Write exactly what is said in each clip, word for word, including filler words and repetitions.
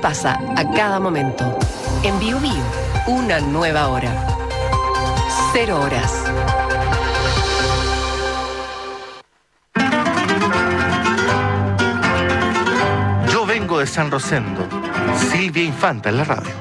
pasa a cada momento. En Bio Bio, una nueva hora. Cero horas. Yo vengo de San Rosendo. Silvia Infanta en la radio.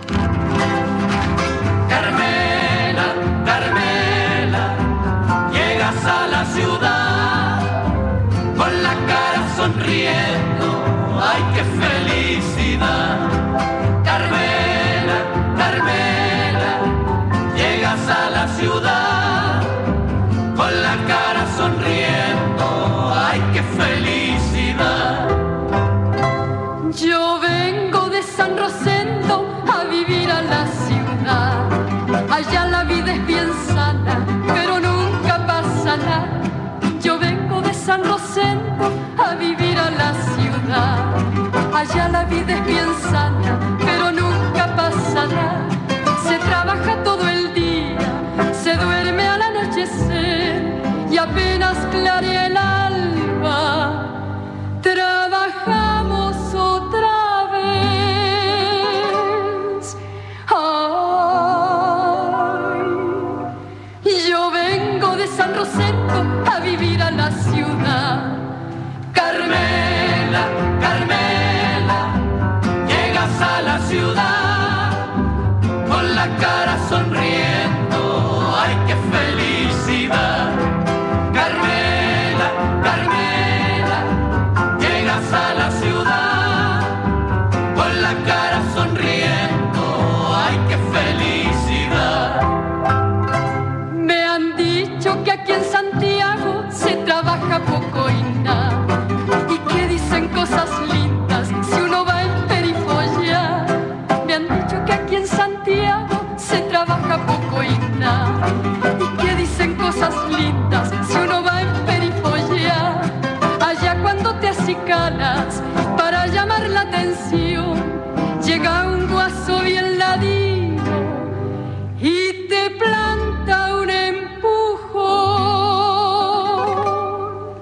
Carmela, Carmela, llegas a la ciudad con la cara sonriendo. ¡Ay, qué felicidad! Carmela, Carmela, llegas a la ciudad con la cara sonriendo. ¡Ay, qué felicidad! Yo vengo de San Rosendo a vivir a la ciudad. Allá la vida es bien sana, pero nunca pasa nada. Yo vengo de San Rosendo a vivir a la ciudad. Allá la vida es bien sana, pero nunca pasa nada. Se trabaja todo el día, se duerme al anochecer y apenas clarea el alba, trabajamos otra vez. Ay, yo vengo de San Rosendo a vivir a la ciudad. Carmela, Carmela, llegas a la ciudad con la cara sonriendo. ¡Ay, qué felicidad! Carmela, Carmela, llegas a la ciudad con la cara sonriendo. ¡Ay, qué felicidad! Me han dicho que aquí en Santiago se trabaja poco y nada, y que dicen cosas lindas si uno va en perifollar. Me han dicho que aquí en Santiago se trabaja poco y nada, y que dicen cosas lindas si uno va en perifollar. Allá cuando te acicalas para llamar la atención, llega un guaso bien ladino y te planta un empujón.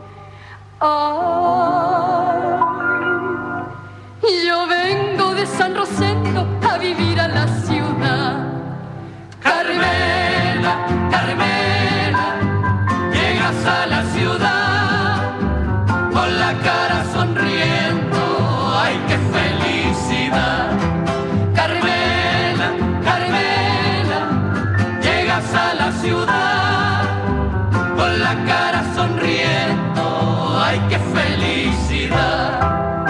Ay, yo vengo de San Rosendo a vivir a la ciudad. Carmela, Carmela, llegas a la ciudad con la cara sonriendo. ¡Ay, qué felicidad! Carmela, Carmela, llegas a la ciudad con la cara sonriendo. ¡Ay, qué felicidad!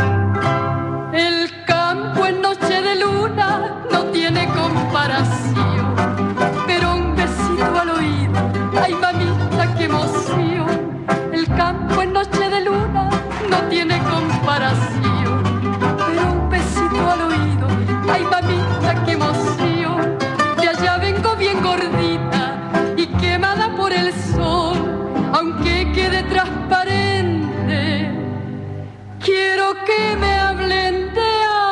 El campo en noche de luna no tiene comparación, pero un besito al oído, ay mamita, qué emoción. El campo en noche de luna no tiene comparación, pero un besito al oído, ay mamita, qué emoción. De allá vengo bien gordita y quemada por el sol, aunque quede transparente, quiero que me hablen de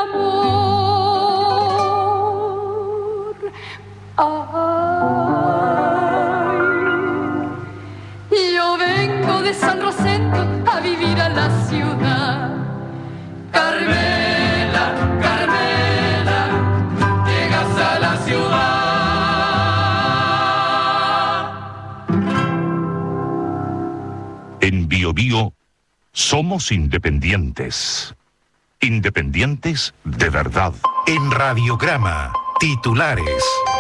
amor. Ay, yo vengo de San Rosendo a vivir a la ciudad. Carmela, Carmela, llegas a la ciudad. En Bio Bio somos independientes. Independientes de verdad. En Radiograma, titulares.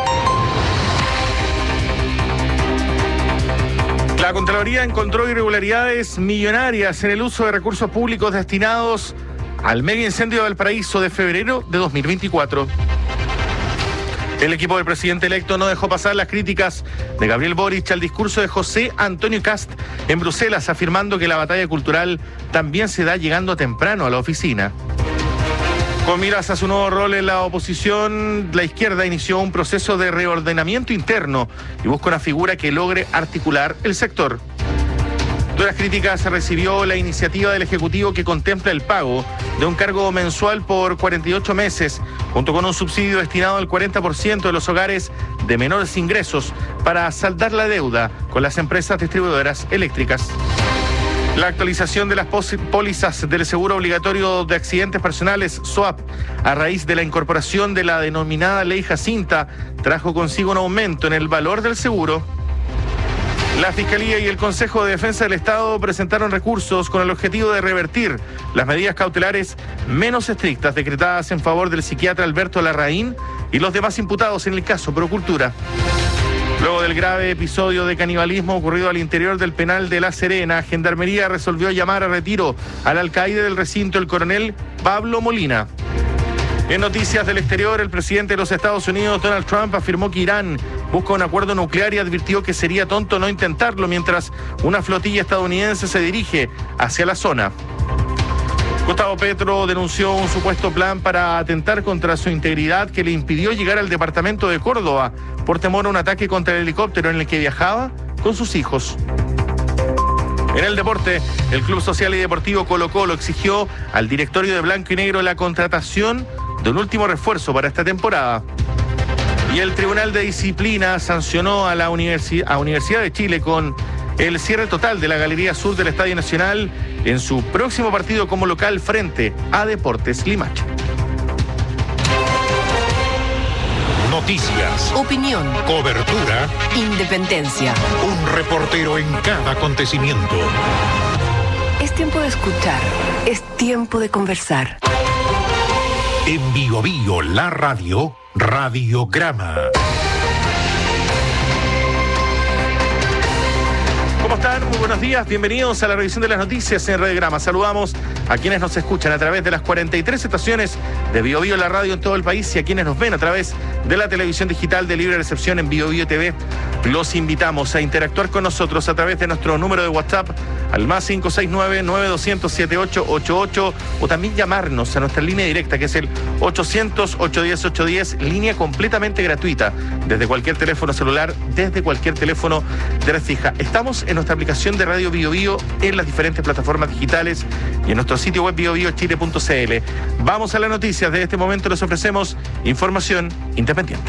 La Contraloría encontró irregularidades millonarias en el uso de recursos públicos destinados al mega incendio de Valparaíso de febrero de dos mil veinticuatro. El equipo del presidente electo no dejó pasar las críticas de Gabriel Boric al discurso de José Antonio Kast en Bruselas, afirmando que la batalla cultural también se da llegando temprano a la oficina. Con miras a su nuevo rol en la oposición, la izquierda inició un proceso de reordenamiento interno y busca una figura que logre articular el sector. Duras críticas recibió la iniciativa del Ejecutivo que contempla el pago de un cargo mensual por cuarenta y ocho meses, junto con un subsidio destinado al cuarenta por ciento de los hogares de menores ingresos para saldar la deuda con las empresas distribuidoras eléctricas. La actualización de las pólizas del seguro obligatorio de accidentes personales, S O A P, a raíz de la incorporación de la denominada Ley Jacinta, trajo consigo un aumento en el valor del seguro. La Fiscalía y el Consejo de Defensa del Estado presentaron recursos con el objetivo de revertir las medidas cautelares menos estrictas decretadas en favor del psiquiatra Alberto Larraín y los demás imputados en el caso Procultura. Luego del grave episodio de canibalismo ocurrido al interior del penal de La Serena, Gendarmería resolvió llamar a retiro al alcaide del recinto, el coronel Pablo Molina. En noticias del exterior, el presidente de los Estados Unidos, Donald Trump, afirmó que Irán busca un acuerdo nuclear y advirtió que sería tonto no intentarlo mientras una flotilla estadounidense se dirige hacia la zona. Gustavo Petro denunció un supuesto plan para atentar contra su integridad que le impidió llegar al departamento de Córdoba por temor a un ataque contra el helicóptero en el que viajaba con sus hijos. En el deporte, el Club Social y Deportivo Colo Colo exigió al directorio de Blanco y Negro la contratación de un último refuerzo para esta temporada. Y el Tribunal de Disciplina sancionó a la Universi- a Universidad de Chile con el cierre total de la Galería Sur del Estadio Nacional en su próximo partido como local frente a Deportes Limache. Noticias, Opinión, cobertura, independencia. un reportero en cada acontecimiento. Es tiempo de escuchar, es tiempo de conversar. En Bio Bio, la radio, Radiograma. ¿Cómo están? Muy buenos días, bienvenidos a la revisión de las noticias en Radiograma. Saludamos a quienes nos escuchan a través de las cuarenta y tres estaciones de Bio Bio, la radio en todo el país, y a quienes nos ven a través de la televisión digital de libre recepción en Bio Bio T V. Los invitamos a interactuar con nosotros a través de nuestro número de WhatsApp al más cinco seis nueve, nueve dos cero cero, siete ocho ocho ocho, o también llamarnos a nuestra línea directa, que es el ochocientos, ochocientos diez, ochocientos diez, línea completamente gratuita, desde cualquier teléfono celular, desde cualquier teléfono de red fija. Estamos en nuestra aplicación de Radio Bio Bio en las diferentes plataformas digitales y en nuestro sitio web bio bio chile punto c l. Vamos a las noticias. De este momento les ofrecemos información independiente.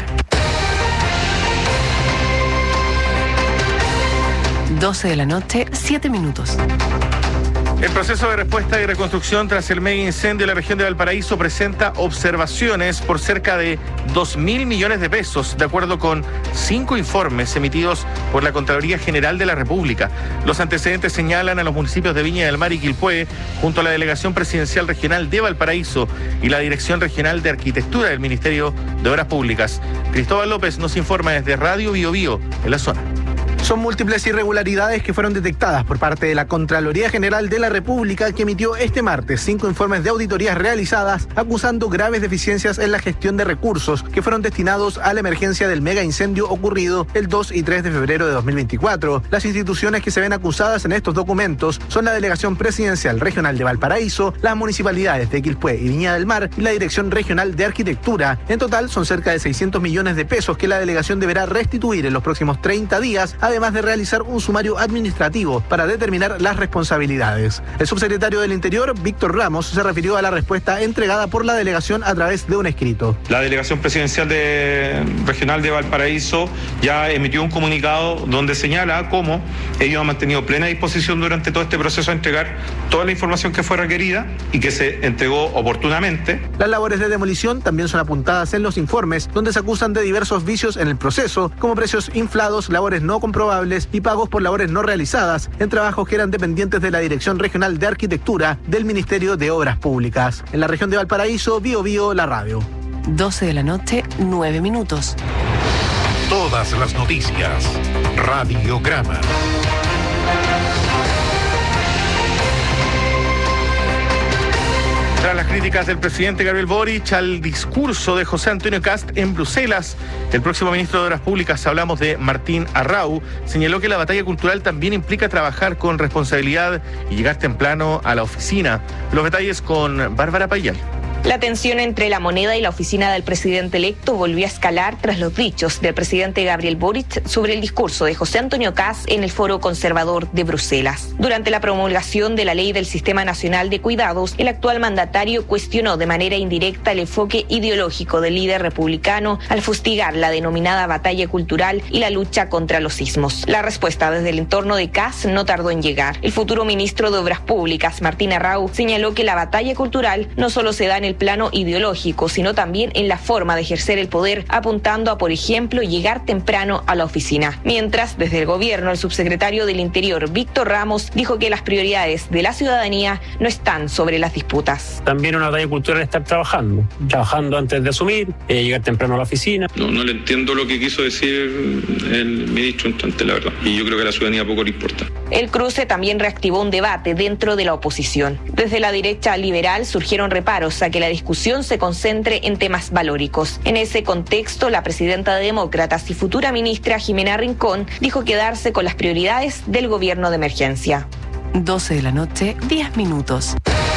doce de la noche, siete minutos. El proceso de respuesta y reconstrucción tras el mega incendio en la región de Valparaíso presenta observaciones por cerca de dos mil millones de pesos, de acuerdo con cinco informes emitidos por la Contraloría General de la República. Los antecedentes señalan a los municipios de Viña del Mar y Quilpué, junto a la Delegación Presidencial Regional de Valparaíso y la Dirección Regional de Arquitectura del Ministerio de Obras Públicas. Cristóbal López nos informa desde Radio Bio Bio, en la zona. Son múltiples irregularidades que fueron detectadas por parte de la Contraloría General de la República, que emitió este martes cinco informes de auditorías realizadas acusando graves deficiencias en la gestión de recursos que fueron destinados a la emergencia del mega incendio ocurrido el dos y tres de febrero de dos mil veinticuatro. Las instituciones que se ven acusadas en estos documentos son la Delegación Presidencial Regional de Valparaíso, las municipalidades de Quilpué y Viña del Mar y la Dirección Regional de Arquitectura. En total son cerca de seiscientos millones de pesos que la delegación deberá restituir en los próximos treinta días, además de realizar un sumario administrativo para determinar las responsabilidades. El subsecretario del Interior, Víctor Ramos, se refirió a la respuesta entregada por la delegación a través de un escrito. La Delegación Presidencial de, Regional de Valparaíso ya emitió un comunicado donde señala cómo ellos han mantenido plena disposición durante todo este proceso a entregar toda la información que fue requerida y que se entregó oportunamente. Las labores de demolición también son apuntadas en los informes, donde se acusan de diversos vicios en el proceso, como precios inflados, labores no comprobables y pagos por labores no realizadas en trabajos que eran dependientes de la Dirección Regional de Arquitectura del Ministerio de Obras Públicas. En la región de Valparaíso, Bio Bio, la radio. doce de la noche, nueve minutos. Todas las noticias, Radiograma. Tras las críticas del presidente Gabriel Boric al discurso de José Antonio Kast en Bruselas, el próximo ministro de Obras Públicas, hablamos de Martín Arrau, señaló que la batalla cultural también implica trabajar con responsabilidad y llegar temprano a la oficina. Los detalles con Bárbara Payal. La tensión entre la moneda y la oficina del presidente electo volvió a escalar tras los dichos del presidente Gabriel Boric sobre el discurso de José Antonio Kast en el Foro Conservador de Bruselas. Durante la promulgación de la Ley del Sistema Nacional de Cuidados, el actual mandatario cuestionó de manera indirecta el enfoque ideológico del líder republicano al fustigar la denominada batalla cultural y la lucha contra los sismos. La respuesta desde el entorno de Kast no tardó en llegar. El futuro ministro de Obras Públicas, Martín Arrau, señaló que la batalla cultural no solo se da en el plano ideológico, sino también en la forma de ejercer el poder, apuntando a, por ejemplo, llegar temprano a la oficina. Mientras, desde el gobierno, el subsecretario del Interior, Víctor Ramos, dijo que las prioridades de la ciudadanía no están sobre las disputas. También una batalla cultural es estar trabajando, trabajando antes de asumir, eh, llegar temprano a la oficina. No, no le entiendo lo que quiso decir el ministro entrante, la verdad. Y yo creo que a la ciudadanía poco le importa. El cruce también reactivó un debate dentro de la oposición. Desde la derecha liberal surgieron reparos a que la discusión se concentre en temas valóricos. En ese contexto, la presidenta de Demócratas y futura ministra Jimena Rincón dijo quedarse con las prioridades del gobierno de emergencia. doce de la noche, diez minutos.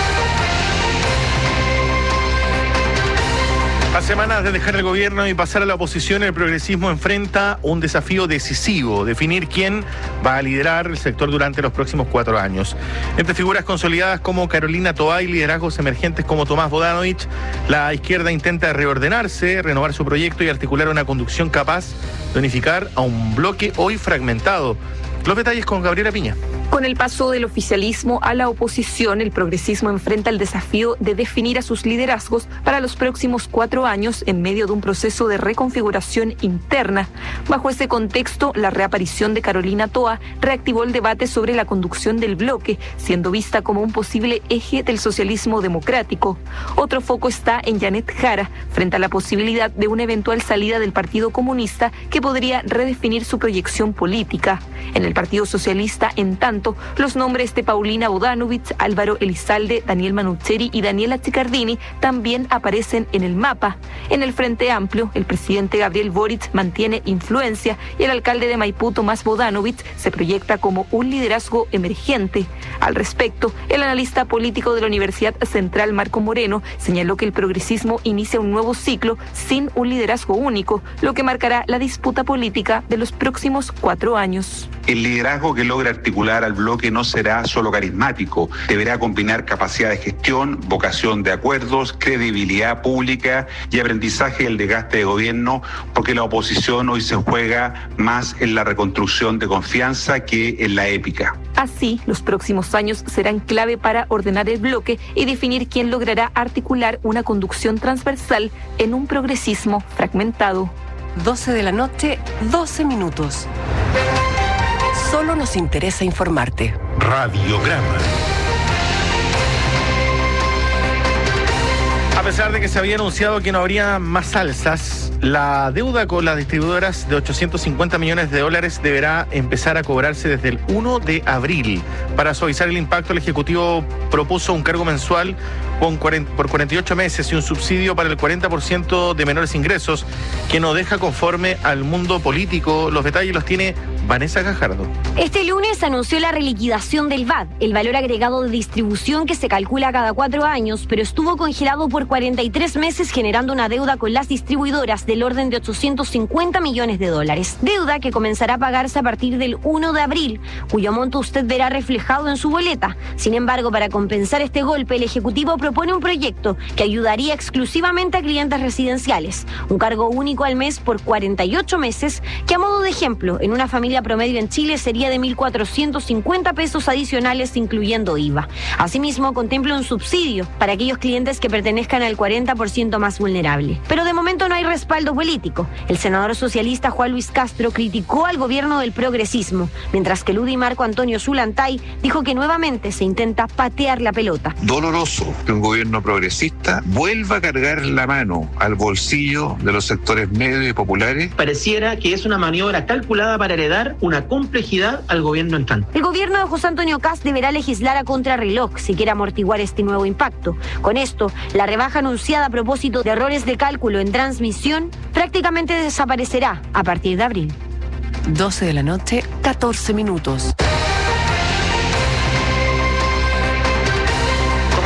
A semanas de dejar el gobierno y pasar a la oposición, el progresismo enfrenta un desafío decisivo: definir quién va a liderar el sector durante los próximos cuatro años. Entre figuras consolidadas como Carolina Toá y liderazgos emergentes como Tomás Bodanovich, la izquierda intenta reordenarse, renovar su proyecto y articular una conducción capaz de unificar a un bloque hoy fragmentado. Los detalles con Gabriela Piña. Con el paso del oficialismo a la oposición, el progresismo enfrenta el desafío de definir a sus liderazgos para los próximos cuatro años en medio de un proceso de reconfiguración interna. Bajo ese contexto, la reaparición de Carolina Toá reactivó el debate sobre la conducción del bloque, siendo vista como un posible eje del socialismo democrático. Otro foco está en Janet Jara, frente a la posibilidad de una eventual salida del Partido Comunista que podría redefinir su proyección política. En el Partido Socialista, en tanto, los nombres de Paulina Bodanovich, Álvaro Elizalde, Daniel Manucheri y Daniela Chiccardini también aparecen en el mapa. En el Frente Amplio, el presidente Gabriel Boric mantiene influencia y el alcalde de Maipú, Tomás Bodanovich, se proyecta como un liderazgo emergente. Al respecto, el analista político de la Universidad Central, Marco Moreno, señaló que el progresismo inicia un nuevo ciclo sin un liderazgo único, lo que marcará la disputa política de los próximos cuatro años. El liderazgo que logra articular al bloque no será solo carismático, deberá combinar capacidad de gestión, vocación de acuerdos, credibilidad pública y aprendizaje del desgaste de gobierno, porque la oposición hoy se juega más en la reconstrucción de confianza que en la épica. Así, los próximos años serán clave para ordenar el bloque y definir quién logrará articular una conducción transversal en un progresismo fragmentado. doce de la noche, doce minutos. Solo nos interesa informarte. Radiograma. A pesar de que se había anunciado que no habría más alzas, la deuda con las distribuidoras de ochocientos cincuenta millones de dólares deberá empezar a cobrarse desde el uno de abril. Para suavizar el impacto, el Ejecutivo propuso un cargo mensual con cuarenta, por cuarenta y ocho meses y un subsidio para el cuarenta por ciento de menores ingresos, que no deja conforme al mundo político. Los detalles los tiene Vanessa Gajardo. Este lunes anunció la reliquidación del V A T, el valor agregado de distribución que se calcula cada cuatro años, pero estuvo congelado por cuarenta y tres meses, generando una deuda con las distribuidoras del orden de ochocientos cincuenta millones de dólares. Deuda que comenzará a pagarse a partir del uno de abril, cuyo monto usted verá reflejado en su boleta. Sin embargo, para compensar este golpe, el Ejecutivo propone un proyecto que ayudaría exclusivamente a clientes residenciales. Un cargo único al mes por cuarenta y ocho meses, que a modo de ejemplo, en una familia promedio en Chile sería de mil cuatrocientos cincuenta pesos adicionales, incluyendo I V A. Asimismo, contempla un subsidio para aquellos clientes que pertenezcan al cuarenta por ciento más vulnerable. Pero de momento no hay respaldo político. El senador socialista Juan Luis Castro criticó al gobierno del progresismo, mientras que el U D I Marco Antonio Zulantay dijo que nuevamente se intenta patear la pelota. Doloroso que un gobierno progresista vuelva a cargar la mano al bolsillo de los sectores medios y populares. Pareciera que es una maniobra calculada para heredar una complejidad al gobierno entrante. El gobierno de José Antonio Kast deberá legislar a contrarreloj si quiere amortiguar este nuevo impacto. Con esto, la rebaja anunciada a propósito de errores de cálculo en transmisión prácticamente desaparecerá a partir de abril. doce de la noche, catorce minutos.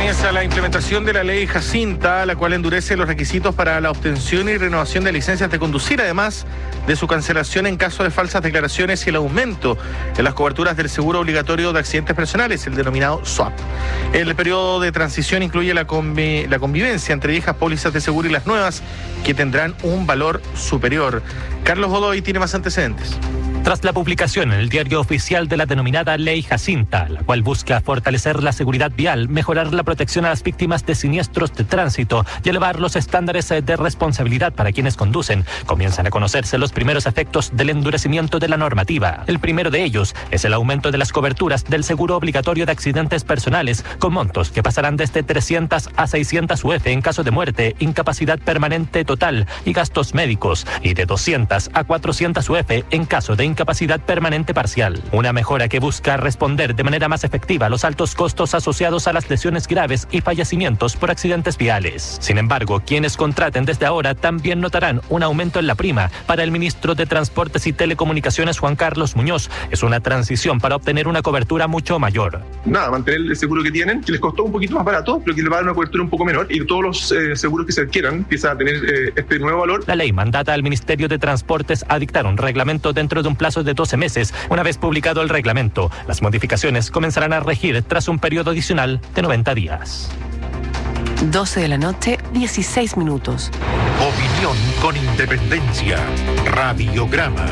Comienza la implementación de la ley Jacinta, la cual endurece los requisitos para la obtención y renovación de licencias de conducir, además de su cancelación en caso de falsas declaraciones y el aumento en las coberturas del seguro obligatorio de accidentes personales, el denominado S W A P. El periodo de transición incluye la, convi- la convivencia entre viejas pólizas de seguro y las nuevas, que tendrán un valor superior. Carlos Godoy tiene más antecedentes. Tras la publicación en el diario oficial de la denominada Ley Jacinta, la cual busca fortalecer la seguridad vial, mejorar la protección a las víctimas de siniestros de tránsito y elevar los estándares de responsabilidad para quienes conducen, comienzan a conocerse los primeros efectos del endurecimiento de la normativa. El primero de ellos es el aumento de las coberturas del seguro obligatorio de accidentes personales, con montos que pasarán desde trescientas a seiscientas U F en caso de muerte, incapacidad permanente total y gastos médicos, y de doscientas a cuatrocientas U F en caso de incapacidad permanente parcial. Una mejora que busca responder de manera más efectiva a los altos costos asociados a las lesiones graves y fallecimientos por accidentes viales. Sin embargo, quienes contraten desde ahora también notarán un aumento en la prima. Para el ministro de Transportes y Telecomunicaciones, Juan Carlos Muñoz, es una transición para obtener una cobertura mucho mayor. Nada, mantener el seguro que tienen, que les costó un poquito más barato, pero que les va a dar una cobertura un poco menor, y todos los eh, seguros que se adquieran empiezan a tener eh, este nuevo valor. La ley mandata al Ministerio de Transportes a dictar un reglamento dentro de un plazo de doce meses. Una vez publicado el reglamento, las modificaciones comenzarán a regir tras un periodo adicional de noventa días. doce de la noche, dieciséis minutos. Opinión con independencia. Radiograma.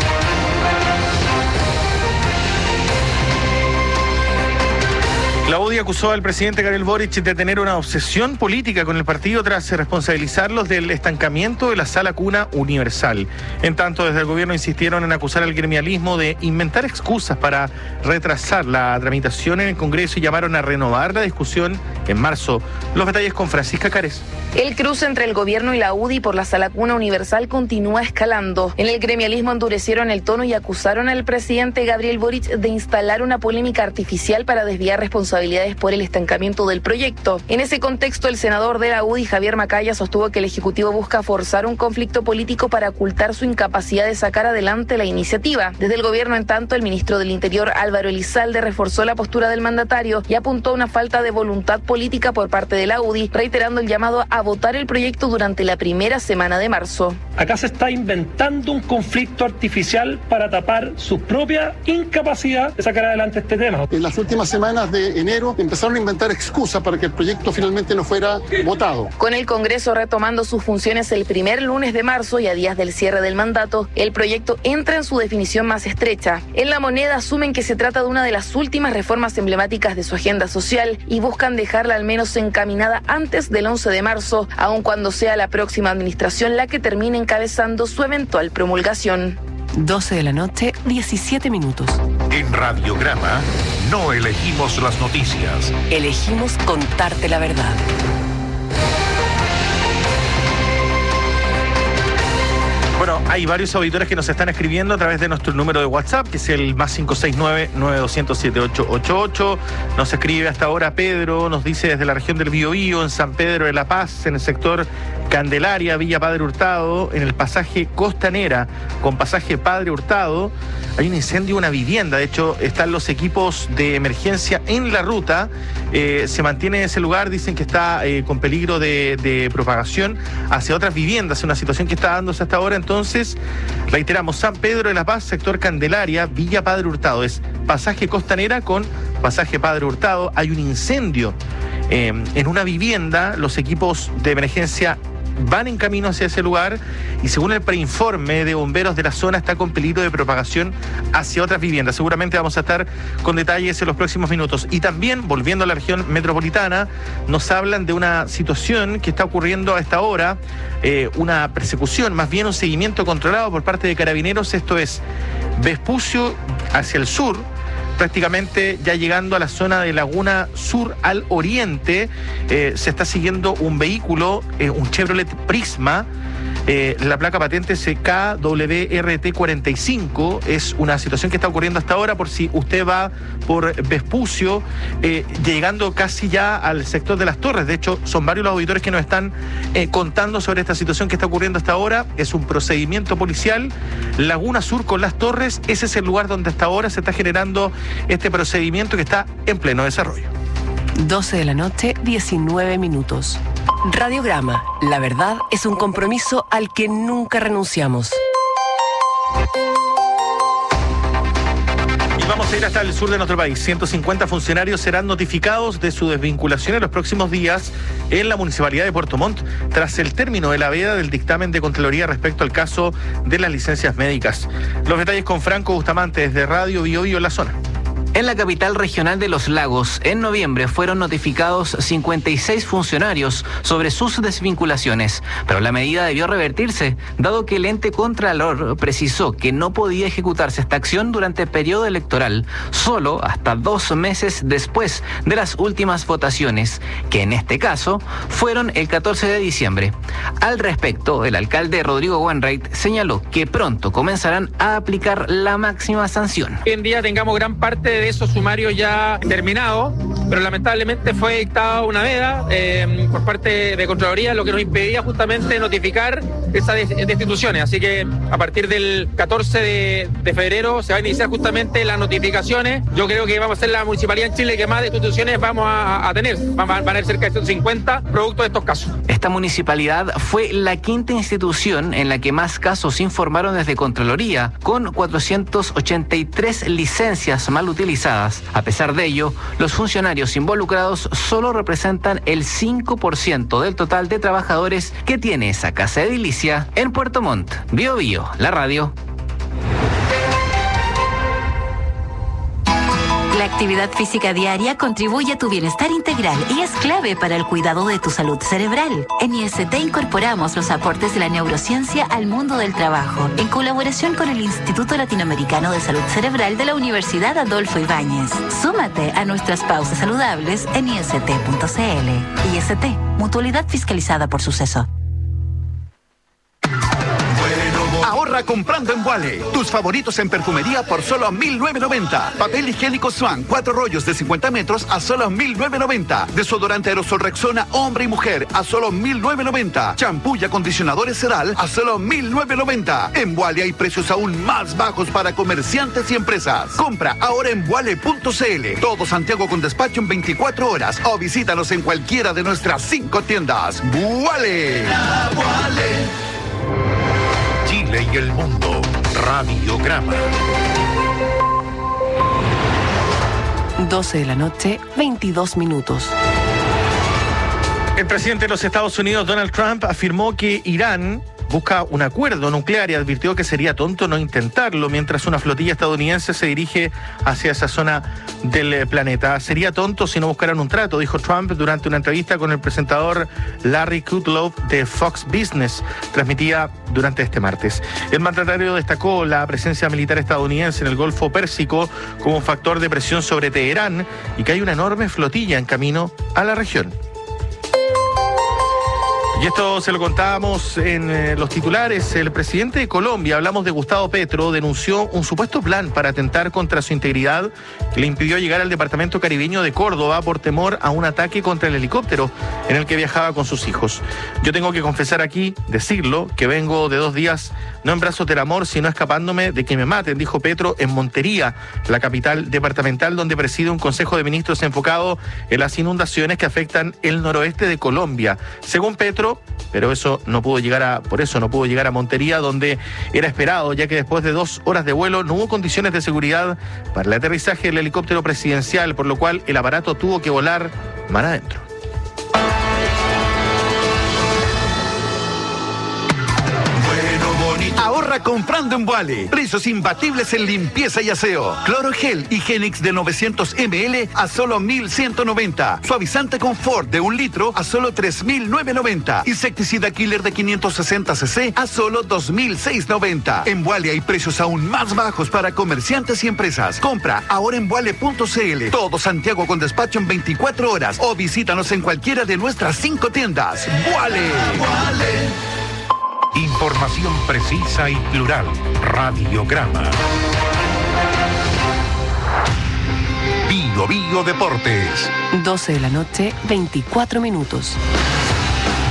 La U D I acusó al presidente Gabriel Boric de tener una obsesión política con el partido tras responsabilizarlos del estancamiento de la sala cuna universal. En tanto, desde el gobierno insistieron en acusar al gremialismo de inventar excusas para retrasar la tramitación en el Congreso y llamaron a renovar la discusión en marzo. Los detalles con Francisca Cárez. El cruce entre el gobierno y la U D I por la sala cuna universal continúa escalando. En el gremialismo endurecieron el tono y acusaron al presidente Gabriel Boric de instalar una polémica artificial para desviar responsabilidades por el estancamiento del proyecto. En ese contexto, el senador de la U D I, Javier Macaya, sostuvo que el Ejecutivo busca forzar un conflicto político para ocultar su incapacidad de sacar adelante la iniciativa. Desde el gobierno, en tanto, el ministro del Interior, Álvaro Elizalde, reforzó la postura del mandatario y apuntó a una falta de voluntad política por parte de la U D I, reiterando el llamado a votar el proyecto durante la primera semana de marzo. Acá se está inventando un conflicto artificial para tapar su propia incapacidad de sacar adelante este tema. En las últimas semanas de enero empezaron a inventar excusas para que el proyecto finalmente no fuera votado. Con el Congreso retomando sus funciones el primer lunes de marzo y a días del cierre del mandato, el proyecto entra en su definición más estrecha. En La Moneda asumen que se trata de una de las últimas reformas emblemáticas de su agenda social y buscan dejarla al menos encaminada antes del once de marzo, aun cuando sea la próxima administración la que termine encabezando su eventual promulgación. doce de la noche, diecisiete minutos. En Radiograma no elegimos las noticias. Elegimos contarte la verdad. Bueno, hay varios auditores que nos están escribiendo a través de nuestro número de WhatsApp, que es el más cinco seis nueve, nueve dos cero, siete ocho ocho ocho. Nos escribe hasta ahora Pedro, nos dice desde la región del Biobío, en San Pedro de la Paz, en el sector Candelaria, Villa Padre Hurtado, en el pasaje Costanera, con pasaje Padre Hurtado, hay un incendio en una vivienda. De hecho, están los equipos de emergencia en la ruta. Eh, se mantiene ese lugar, dicen que está eh, con peligro de, de propagación hacia otras viviendas, una situación que está dándose hasta ahora. Entonces, reiteramos, San Pedro de la Paz, sector Candelaria, Villa Padre Hurtado, es pasaje Costanera con pasaje Padre Hurtado. Hay un incendio eh, en una vivienda, los equipos de emergencia van en camino hacia ese lugar y según el preinforme de bomberos de la zona está con peligro de propagación hacia otras viviendas. Seguramente vamos a estar con detalles en los próximos minutos. Y también, volviendo a la región metropolitana, nos hablan de una situación que está ocurriendo a esta hora, eh, una persecución, más bien un seguimiento controlado por parte de carabineros. Esto es Vespucio hacia el sur, prácticamente ya llegando a la zona de Laguna Sur al oriente. Eh, se está siguiendo un vehículo, eh, un Chevrolet Prisma, eh, la placa patente C K W R T cuarenta y cinco. Es una situación que está ocurriendo hasta ahora por si usted va por Vespucio, eh, llegando casi ya al sector de Las Torres. De hecho, son varios los auditores que nos están eh, contando sobre esta situación que está ocurriendo hasta ahora. Es un procedimiento policial, Laguna Sur con Las Torres. Ese es el lugar donde hasta ahora se está generando este procedimiento que está en pleno desarrollo. doce de la noche, diecinueve minutos. Radiograma. La verdad es un compromiso al que nunca renunciamos. Y vamos a ir hasta el sur de nuestro país. ciento cincuenta funcionarios serán notificados de su desvinculación en los próximos días en la Municipalidad de Puerto Montt tras el término de la veda del dictamen de Contraloría respecto al caso de las licencias médicas. Los detalles con Franco Bustamante desde Radio Bio Bio en la zona. En la capital regional de Los Lagos, en noviembre fueron notificados cincuenta y seis funcionarios sobre sus desvinculaciones, pero la medida debió revertirse, dado que el ente contralor precisó que no podía ejecutarse esta acción durante el periodo electoral, solo hasta dos meses después de las últimas votaciones, que en este caso fueron el catorce de diciembre. Al respecto, el alcalde Rodrigo Wainwright señaló que pronto comenzarán a aplicar la máxima sanción. Hoy en día tengamos gran parte de esos sumarios ya terminados, pero lamentablemente fue dictada una veda eh, por parte de Contraloría, lo que nos impedía justamente notificar esas destituciones. Así que a partir del catorce de, de febrero se van a iniciar justamente las notificaciones. Yo creo que vamos a ser la municipalidad en Chile que más destituciones vamos a, a tener. Van, van a haber cerca de ciento cincuenta producto de estos casos. Esta municipalidad fue la quinta institución en la que más casos informaron desde Contraloría, con cuatrocientas ochenta y tres licencias mal utilizadas. A pesar de ello, los funcionarios involucrados solo representan el cinco por ciento del total de trabajadores que tiene esa casa edilicia en Puerto Montt. Bio Bio, la radio. La actividad física diaria contribuye a tu bienestar integral y es clave para el cuidado de tu salud cerebral. En I S T incorporamos los aportes de la neurociencia al mundo del trabajo, en colaboración con el Instituto Latinoamericano de Salud Cerebral de la Universidad Adolfo Ibáñez. Súmate a nuestras pausas saludables en I S T punto C L. I S T, mutualidad fiscalizada por Suceso. Ahorra comprando en Wally. Tus favoritos en perfumería por solo mil novecientos noventa. Papel higiénico Swan, cuatro rollos de cincuenta metros a solo mil novecientos noventa. Desodorante aerosol Rexona, hombre y mujer a solo mil novecientos noventa. Champú y acondicionadores Sedal a solo mil novecientos noventa. En Wally hay precios aún más bajos para comerciantes y empresas. Compra ahora en Wally punto C L. Todo Santiago con despacho en veinticuatro horas o visítanos en cualquiera de nuestras cinco tiendas. Wally. Chile y el mundo. Radiograma. doce de la noche, veintidós minutos. El presidente de los Estados Unidos, Donald Trump, afirmó que Irán busca un acuerdo nuclear y advirtió que sería tonto no intentarlo mientras una flotilla estadounidense se dirige hacia esa zona del planeta. Sería tonto si no buscaran un trato, dijo Trump durante una entrevista con el presentador Larry Kudlow de Fox Business, transmitida durante este martes. El mandatario destacó la presencia militar estadounidense en el Golfo Pérsico como un factor de presión sobre Teherán y que hay una enorme flotilla en camino a la región. Y esto se lo contábamos en eh, los titulares. El presidente de Colombia, hablamos de Gustavo Petro, denunció un supuesto plan para atentar contra su integridad que le impidió llegar al departamento caribeño de Córdoba por temor a un ataque contra el helicóptero en el que viajaba con sus hijos. Yo tengo que confesar aquí, decirlo, que vengo de dos días no en brazos del amor, sino escapándome de que me maten, dijo Petro en Montería, la capital departamental donde preside un consejo de ministros enfocado en las inundaciones que afectan el noroeste de Colombia. Según Petro, pero eso no pudo llegar a, por eso no pudo llegar a Montería, donde era esperado, ya que después de dos horas de vuelo no hubo condiciones de seguridad para el aterrizaje del helicóptero presidencial, por lo cual el aparato tuvo que volar mar adentro. Ahorra comprando en Wally. Precios imbatibles en limpieza y aseo. Cloro Gel Higienix de novecientos mililitros a solo mil ciento noventa. Suavizante Confort de un litro a solo tres mil novecientos noventa. Insecticida Killer de quinientos sesenta cc a solo dos mil seiscientos noventa. En Wally hay precios aún más bajos para comerciantes y empresas. Compra ahora en Wally punto C L. Todo Santiago con despacho en veinticuatro horas o visítanos en cualquiera de nuestras cinco tiendas. Wally. Información precisa y plural. Radiograma. Bio Bio Deportes. doce de la noche, veinticuatro minutos.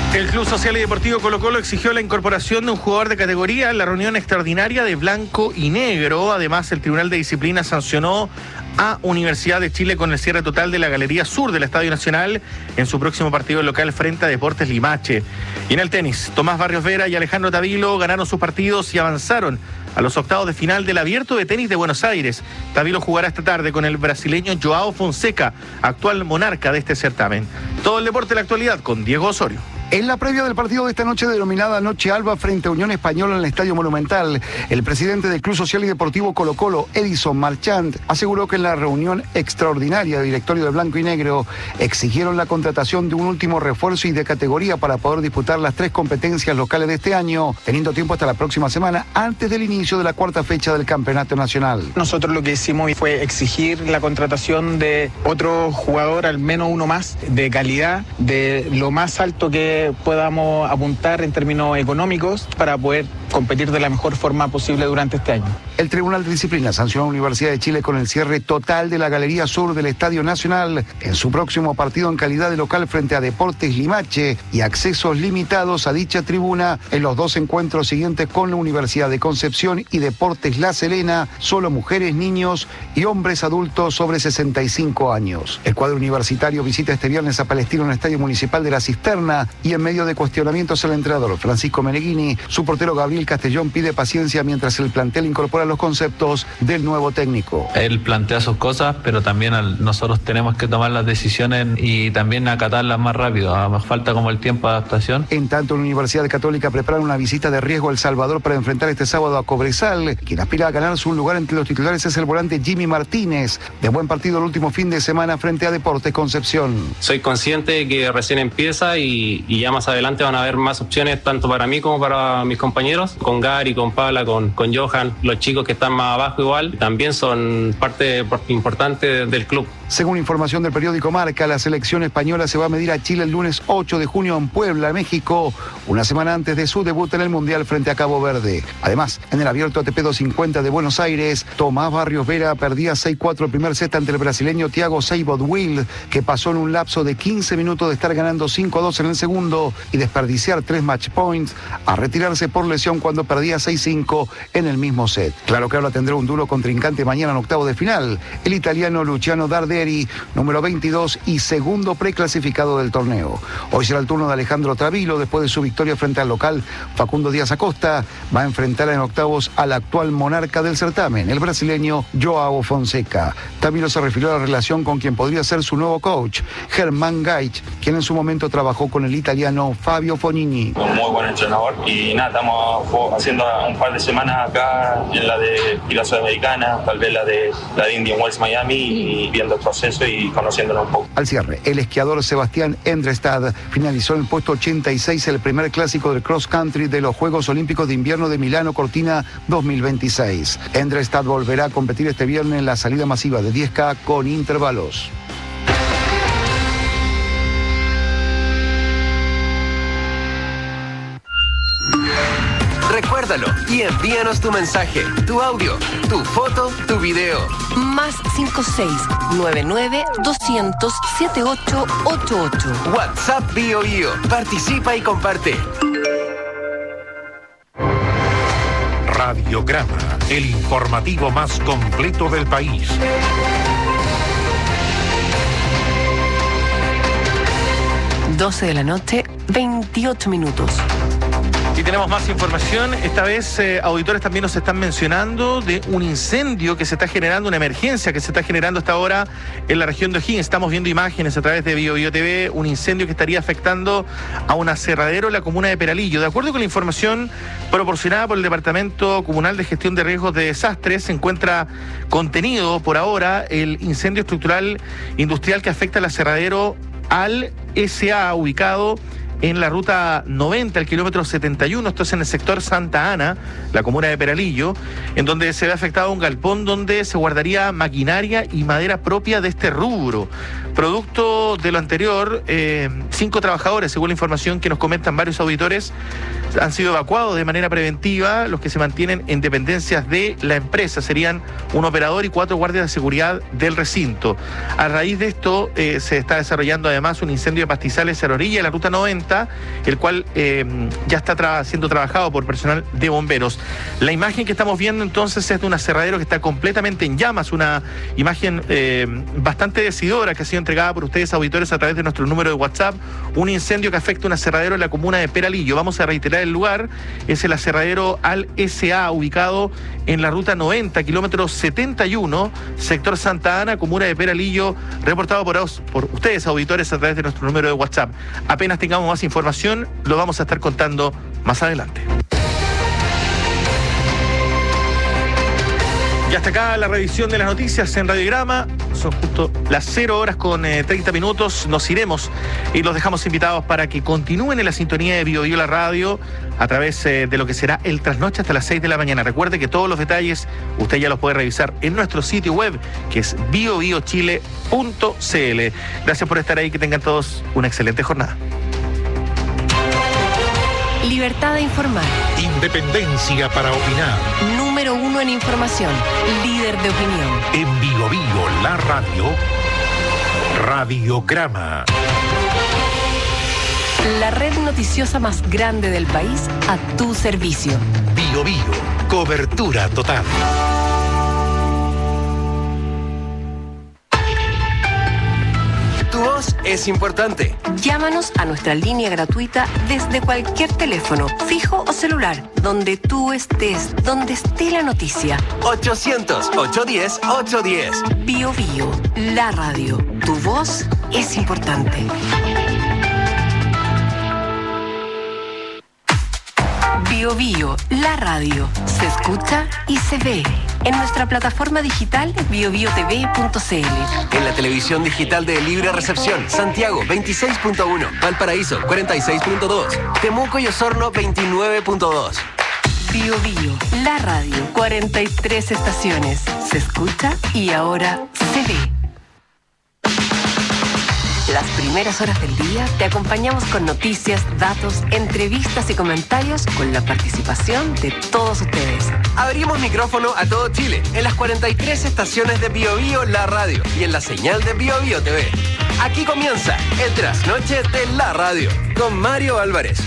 El Club Social y Deportivo Colo-Colo exigió la incorporación de un jugador de categoría en la reunión extraordinaria de blanco y negro. Además, el Tribunal de Disciplina sancionó a Universidad de Chile con el cierre total de la Galería Sur del Estadio Nacional en su próximo partido local frente a Deportes Limache. Y en el tenis, Tomás Barrios Vera y Alejandro Tavilo ganaron sus partidos y avanzaron a los octavos de final del Abierto de Tenis de Buenos Aires. Tavilo jugará esta tarde con el brasileño Joao Fonseca, actual monarca de este certamen. Todo el deporte de la actualidad con Diego Osorio. En la previa del partido de esta noche denominada Noche Alba frente a Unión Española en el Estadio Monumental, el presidente del Club Social y Deportivo Colo-Colo, Edison Marchand, aseguró que en la reunión extraordinaria de directorio de Blanco y Negro exigieron la contratación de un último refuerzo y de categoría para poder disputar las tres competencias locales de este año, teniendo tiempo hasta la próxima semana antes del inicio de la cuarta fecha del Campeonato Nacional. Nosotros lo que hicimos fue exigir la contratación de otro jugador, al menos uno más, de calidad, de lo más alto que podamos apuntar en términos económicos para poder competir de la mejor forma posible durante este año. El Tribunal de Disciplina sancionó a la Universidad de Chile con el cierre total de la Galería Sur del Estadio Nacional en su próximo partido en calidad de local frente a Deportes Limache y accesos limitados a dicha tribuna en los dos encuentros siguientes con la Universidad de Concepción y Deportes La Serena, solo mujeres, niños y hombres adultos sobre sesenta y cinco años. El cuadro universitario visita este viernes a Palestino en el Estadio Municipal de La Cisterna y en medio de cuestionamientos al entrenador Francisco Meneghini, su portero Gabriel Castellón pide paciencia mientras el plantel incorpora los conceptos del nuevo técnico. Él plantea sus cosas, pero también al, nosotros tenemos que tomar las decisiones y también acatarlas más rápido. Ah, nos falta como el tiempo de adaptación. En tanto, la Universidad Católica prepara una visita de riesgo a El Salvador para enfrentar este sábado a Cobresal. Quien aspira a ganarse un lugar entre los titulares es el volante Jimmy Martínez, de buen partido el último fin de semana frente a Deportes Concepción. Soy consciente de que recién empieza y, y ya más adelante van a haber más opciones tanto para mí como para mis compañeros, con Gary, con Pabla, con, con Johan, los chicos que están más abajo igual, también son parte importante del club. Según información del periódico Marca, la selección española se va a medir a Chile el lunes ocho de junio en Puebla, México, una semana antes de su debut en el Mundial frente a Cabo Verde. Además, en el Abierto A T P doscientos cincuenta de Buenos Aires, Tomás Barrios Vera perdía seis cuatro el primer set ante el brasileño Thiago Seybold-Wild, que pasó en un lapso de quince minutos de estar ganando cinco a dos en el segundo y desperdiciar tres match points a retirarse por lesión cuando perdía seis cinco en el mismo set. Claro que ahora tendrá un duro contrincante mañana en octavo de final, el italiano Luciano Darderi, número veintidós y segundo preclasificado del torneo. Hoy será el turno de Alejandro Tavilo, después de su victoria frente al local Facundo Díaz Acosta, va a enfrentar en octavos al actual monarca del certamen, el brasileño Joao Fonseca. Tavilo se refirió a la relación con quien podría ser su nuevo coach, Germán Gaich, quien en su momento trabajó con el italiano Fabio Fognini. Un muy buen entrenador y nada, estamos haciendo un par de semanas acá en la de Liga Sudamericana, tal vez la de la de Indian Wells Miami, y viendo el proceso y conociéndolo un poco. Al cierre, el esquiador Sebastián Endrestad finalizó en el puesto ochenta y seis el primer clásico del cross country de los Juegos Olímpicos de Invierno de Milano Cortina dos mil veintiséis. Endrestad volverá a competir este viernes en la salida masiva de diez K con intervalos. Recuérdalo y envíanos tu mensaje, tu audio, tu foto, tu video. Más cinco seis nueve nueve doscientos setenta y ocho ochenta y ocho. WhatsApp Bio Bio. Participa y comparte. Radiograma, el informativo más completo del país. doce de la noche, veintiocho minutos. Y tenemos más información. Esta vez eh, auditores también nos están mencionando de un incendio que se está generando, una emergencia que se está generando hasta ahora en la región de O'Higgins. Estamos viendo imágenes a través de Bio Bio T V, un incendio que estaría afectando a un aserradero en la comuna de Peralillo. De acuerdo con la información proporcionada por el Departamento Comunal de Gestión de Riesgos de Desastres, se encuentra contenido por ahora el incendio estructural industrial que afecta al aserradero Al S A, ubicado en la ruta noventa, el kilómetro setenta y uno, esto es en el sector Santa Ana, la comuna de Peralillo, en donde se ve afectado un galpón donde se guardaría maquinaria y madera propia de este rubro. Producto de lo anterior, eh, cinco trabajadores, según la información que nos comentan varios auditores, han sido evacuados de manera preventiva. Los que se mantienen en dependencias de la empresa serían un operador y cuatro guardias de seguridad del recinto. A raíz de esto, eh, se está desarrollando además un incendio de pastizales a la orilla de la ruta noventa, Toyota, el cual eh, ya está tra- siendo trabajado por personal de bomberos. La imagen que estamos viendo entonces es de un aserradero que está completamente en llamas, una imagen eh, bastante decidora que ha sido entregada por ustedes, auditores, a través de nuestro número de WhatsApp. Un incendio que afecta un aserradero en la comuna de Peralillo. Vamos a reiterar el lugar, es el aserradero Al S A, ubicado en la ruta noventa, kilómetro setenta y uno, sector Santa Ana, comuna de Peralillo, reportado por, por ustedes, auditores, a través de nuestro número de WhatsApp. Apenas tengamos más información, lo vamos a estar contando más adelante. Y hasta acá la revisión de las noticias en Radiograma. Son justo las cero horas con eh, treinta minutos. Nos iremos y los dejamos invitados para que continúen en la sintonía de Bio Bio la radio a través eh, de lo que será el trasnoche hasta las seis de la mañana. Recuerde que todos los detalles usted ya los puede revisar en nuestro sitio web, que es bio bio chile punto c l. Gracias por estar ahí, que tengan todos una excelente jornada. Libertad de informar. Independencia para opinar. Número uno en información. Líder de opinión. En Bio Bio la radio. Radiograma. La red noticiosa más grande del país a tu servicio. Bio Bio. Cobertura total. Tu voz es importante. Llámanos a nuestra línea gratuita desde cualquier teléfono, fijo o celular, donde tú estés, donde esté la noticia. ochocientos, ochocientos diez, ochocientos diez. Bio Bio, la radio. Tu voz es importante. Bio Bio, la radio. Se escucha y se ve. En nuestra plataforma digital bio bio t v punto c l. En la televisión digital de Libre Recepción, Santiago veintiséis punto uno, Valparaíso cuarenta y seis punto dos, Temuco y Osorno veintinueve punto dos. Bio Bio, la radio. cuarenta y tres estaciones. Se escucha y ahora se ve. Las primeras horas del día te acompañamos con noticias, datos, entrevistas y comentarios con la participación de todos ustedes. Abrimos micrófono a todo Chile en las cuarenta y tres estaciones de Bio Bio la radio y en la señal de Bio Bio T V. Aquí comienza el trasnoche de la radio con Mario Álvarez.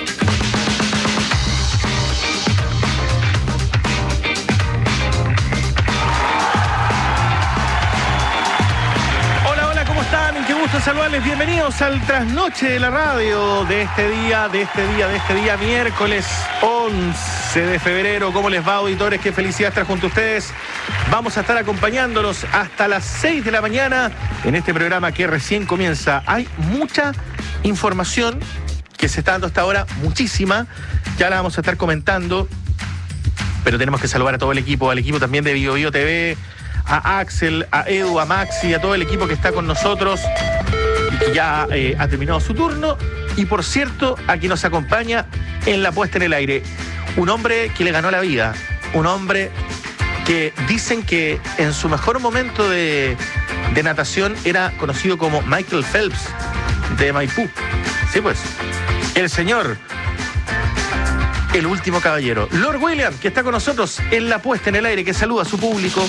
Qué gusto saludarles, bienvenidos al trasnoche de la radio de este día, de este día, de este día, miércoles once de febrero. ¿Cómo les va, auditores? Qué felicidad estar junto a ustedes. Vamos a estar acompañándolos hasta las seis de la mañana en este programa que recién comienza. Hay mucha información que se está dando hasta ahora, muchísima, ya la vamos a estar comentando, pero tenemos que saludar a todo el equipo, al equipo también de Bio Bio T V, a Axel, a Edu, a Maxi, a todo el equipo que está con nosotros y que ya eh, ha terminado su turno. Y por cierto, a quien nos acompaña en la puesta en el aire, un hombre que le ganó la vida, un hombre que dicen que en su mejor momento de, de natación era conocido como Michael Phelps de Maipú. Sí, pues, el señor, el último caballero, Lord William, que está con nosotros en la puesta en el aire, que saluda a su público.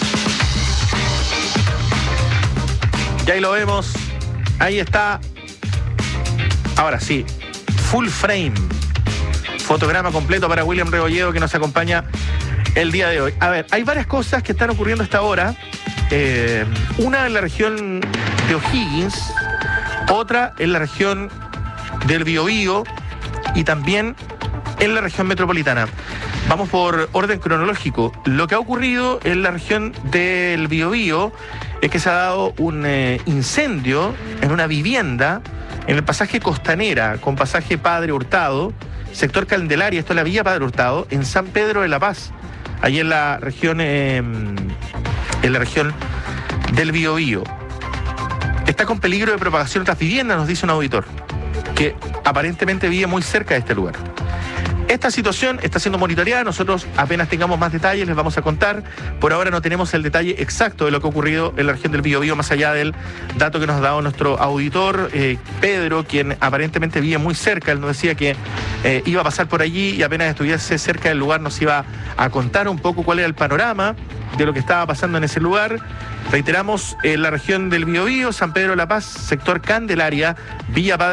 Y ahí lo vemos, ahí está. Ahora sí, full frame. Fotograma completo para William Rebolledo, que nos acompaña el día de hoy. A ver, hay varias cosas que están ocurriendo hasta ahora. Eh, una en la región de O'Higgins, otra en la región del Biobío y también en la región metropolitana. Vamos por orden cronológico. Lo que ha ocurrido en la región del Biobío es que se ha dado un eh, incendio en una vivienda en el pasaje Costanera, con pasaje Padre Hurtado, sector Candelaria, esto es la Villa Padre Hurtado, en San Pedro de la Paz, allí en la región, eh, en la región del Biobío. Está con peligro de propagación a otras viviendas, nos dice un auditor, que aparentemente vive muy cerca de este lugar. Esta situación está siendo monitoreada, nosotros apenas tengamos más detalles les vamos a contar. Por ahora no tenemos el detalle exacto de lo que ha ocurrido en la región del Biobío, más allá del dato que nos ha dado nuestro auditor, eh, Pedro, quien aparentemente vive muy cerca. Él nos decía que eh, iba a pasar por allí y apenas estuviese cerca del lugar nos iba a contar un poco cuál era el panorama de lo que estaba pasando en ese lugar. Reiteramos, en la región del Biobío, San Pedro de la Paz, sector Candelaria, Villa Padre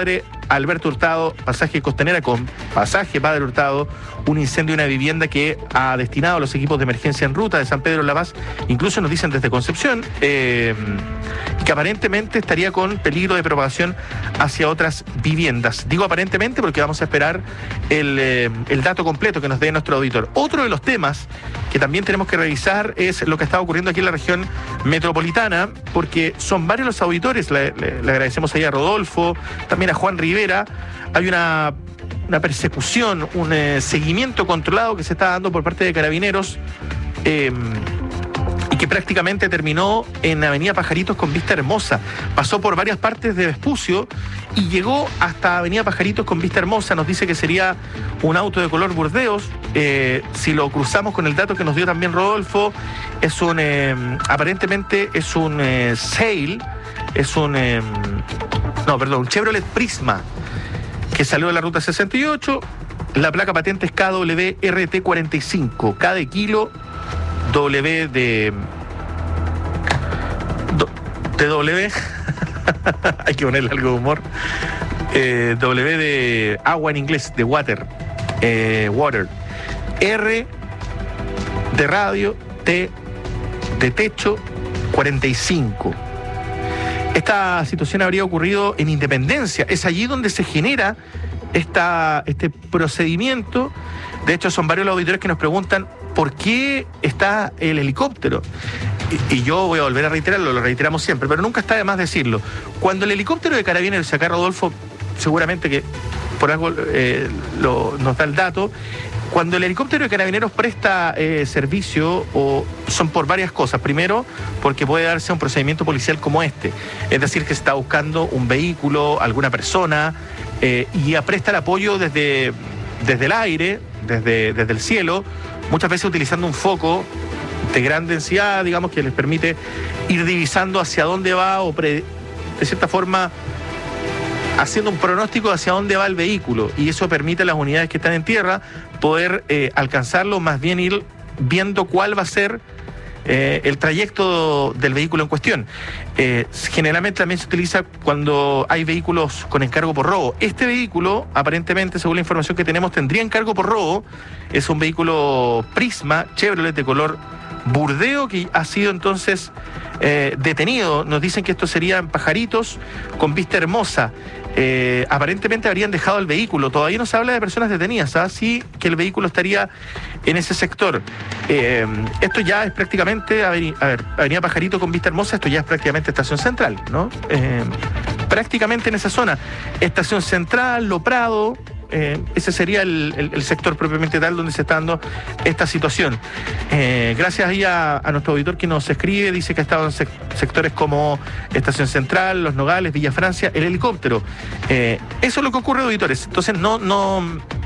Alberto Hurtado, pasaje Costanera con pasaje Padre Hurtado, un incendio en una vivienda que ha destinado a los equipos de emergencia en ruta de San Pedro La Paz, incluso nos dicen desde Concepción, eh, que aparentemente estaría con peligro de propagación hacia otras viviendas. Digo aparentemente porque vamos a esperar el, eh, el dato completo que nos dé nuestro auditor. Otro de los temas que también tenemos que revisar es lo que está ocurriendo aquí en la región metropolitana, porque son varios los auditores, le, le, le agradecemos ahí a Rodolfo, también a Juan Rivera. Hay una, una persecución, un eh, seguimiento controlado que se está dando por parte de Carabineros, eh, y que prácticamente terminó en Avenida Pajaritos con Vista Hermosa. Pasó por varias partes de Vespucio y llegó hasta Avenida Pajaritos con Vista Hermosa. Nos dice que sería un auto de color burdeos. Eh, si lo cruzamos con el dato que nos dio también Rodolfo, es un eh, aparentemente es un eh, Sail, es un eh, no, perdón, un Chevrolet Prisma que salió de la ruta sesenta y ocho. La placa patente es K W R T cuarenta y cinco, K de kilo, W de de W hay que ponerle algo de humor, eh, W de agua en inglés, de water, eh, water, R de radio, T de techo, cuarenta y cinco. Esta situación habría ocurrido en Independencia, es allí donde se genera esta, este procedimiento. De hecho, son varios los auditores que nos preguntan ¿por qué está el helicóptero? Y, y yo voy a volver a reiterarlo, lo reiteramos siempre, pero nunca está de más decirlo. Cuando el helicóptero de Carabineros, acá Rodolfo seguramente que por algo eh, lo, nos da el dato, cuando el helicóptero de Carabineros presta eh, servicio, o son por varias cosas. Primero, porque puede darse un procedimiento policial como este, es decir, que se está buscando un vehículo, alguna persona, eh, y presta el apoyo desde, desde el aire, desde, desde el cielo, muchas veces utilizando un foco de gran densidad, digamos, que les permite ir divisando hacia dónde va o pre, de cierta forma haciendo un pronóstico hacia dónde va el vehículo, y eso permite a las unidades que están en tierra poder eh, alcanzarlo, más bien ir viendo cuál va a ser eh, el trayecto del vehículo en cuestión. Eh, generalmente también se utiliza cuando hay vehículos con encargo por robo. Este vehículo, aparentemente, según la información que tenemos, tendría encargo por robo. Es un vehículo Prisma Chevrolet de color burdeo que ha sido entonces eh, detenido. Nos dicen que esto sería en Pajaritos con Vista Hermosa. Eh, aparentemente habrían dejado el vehículo. Todavía no se habla de personas detenidas, así ¿ah? que el vehículo estaría en ese sector. Eh, esto ya es prácticamente, a ver, a ver, Avenida Pajarito con Vista Hermosa, esto ya es prácticamente Estación Central, ¿no? Eh, prácticamente en esa zona. Estación Central, Lo Prado, eh, ese sería el, el, el sector propiamente tal donde se está dando esta situación. Eh, gracias ahí a, a nuestro auditor que nos escribe, dice que ha estado en sec sectores como Estación Central, Los Nogales, Villa Francia, el helicóptero. Eh, eso es lo que ocurre, auditores. Entonces no, no,